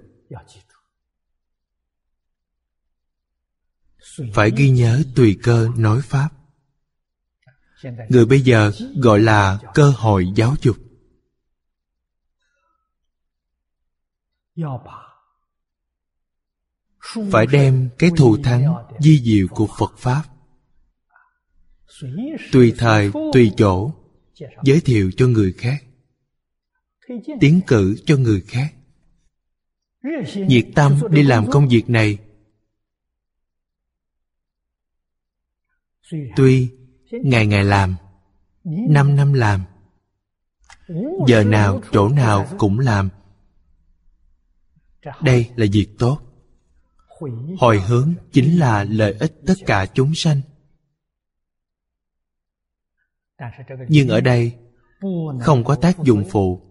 phải ghi nhớ tùy cơ nói pháp. Người bây giờ gọi là cơ hội giáo dục. Phải đem cái thù thắng di diệu của Phật Pháp tùy thời, tùy chỗ giới thiệu cho người khác, tiến cử cho người khác. Nhiệt tâm đi làm công việc này. Tuy ngày ngày làm, năm năm làm, giờ nào chỗ nào cũng làm, đây là việc tốt. Hồi hướng chính là lợi ích tất cả chúng sanh. Nhưng ở đây không có tác dụng phụ.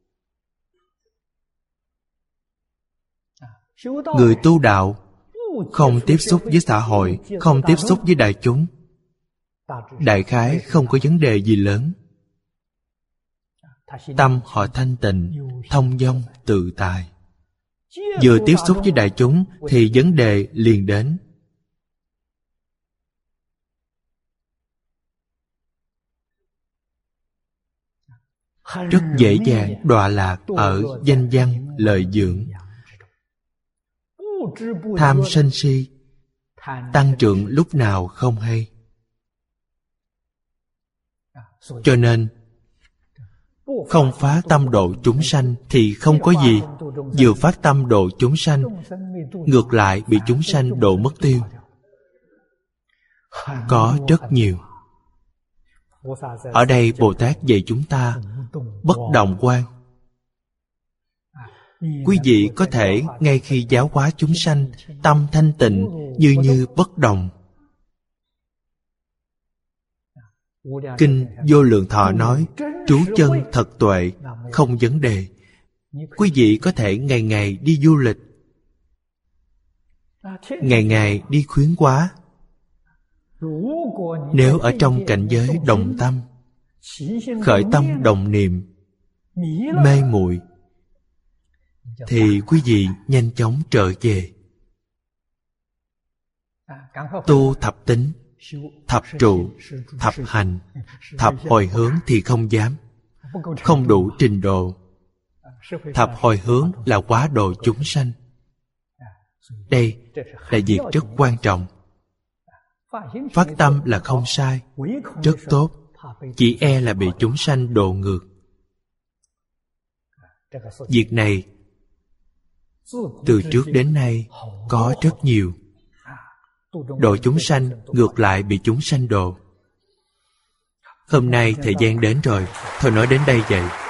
Người tu đạo không tiếp xúc với xã hội, không tiếp xúc với đại chúng, đại khái không có vấn đề gì lớn. Tâm họ thanh tịnh, thông dong, tự tại. Vừa tiếp xúc với đại chúng thì vấn đề liền đến. rất dễ dàng đọa lạc ở danh văn lợi dưỡng. Tham sân si tăng trưởng lúc nào không hay. Cho nên không phá tâm độ chúng sanh thì không có gì. Vừa phát tâm độ chúng sanh, ngược lại bị chúng sanh độ mất tiêu. Có rất nhiều. Ở đây Bồ Tát dạy chúng ta bất động quan. Quý vị có thể ngay khi giáo hóa chúng sanh, tâm thanh tịnh như như bất động. Kinh Vô Lượng Thọ nói trú chân thật tuệ, không vấn đề. Quý vị có thể ngày ngày đi du lịch, ngày ngày đi khuyến hóa. Nếu ở trong cảnh giới đồng tâm, khởi tâm đồng niệm, mê muội, thì quý vị nhanh chóng trở về. Tu thập tính, thập trụ, thập hành, thập hồi hướng thì không dám, không đủ trình độ. Thập hồi hướng là quá độ chúng sanh. Đây là việc rất quan trọng. Phát tâm là không sai, rất tốt, chỉ e là bị chúng sanh độ ngược. Việc này từ trước đến nay có rất nhiều. Độ chúng sanh ngược lại bị chúng sanh độ. Hôm nay thời gian đến rồi, thôi nói đến đây vậy.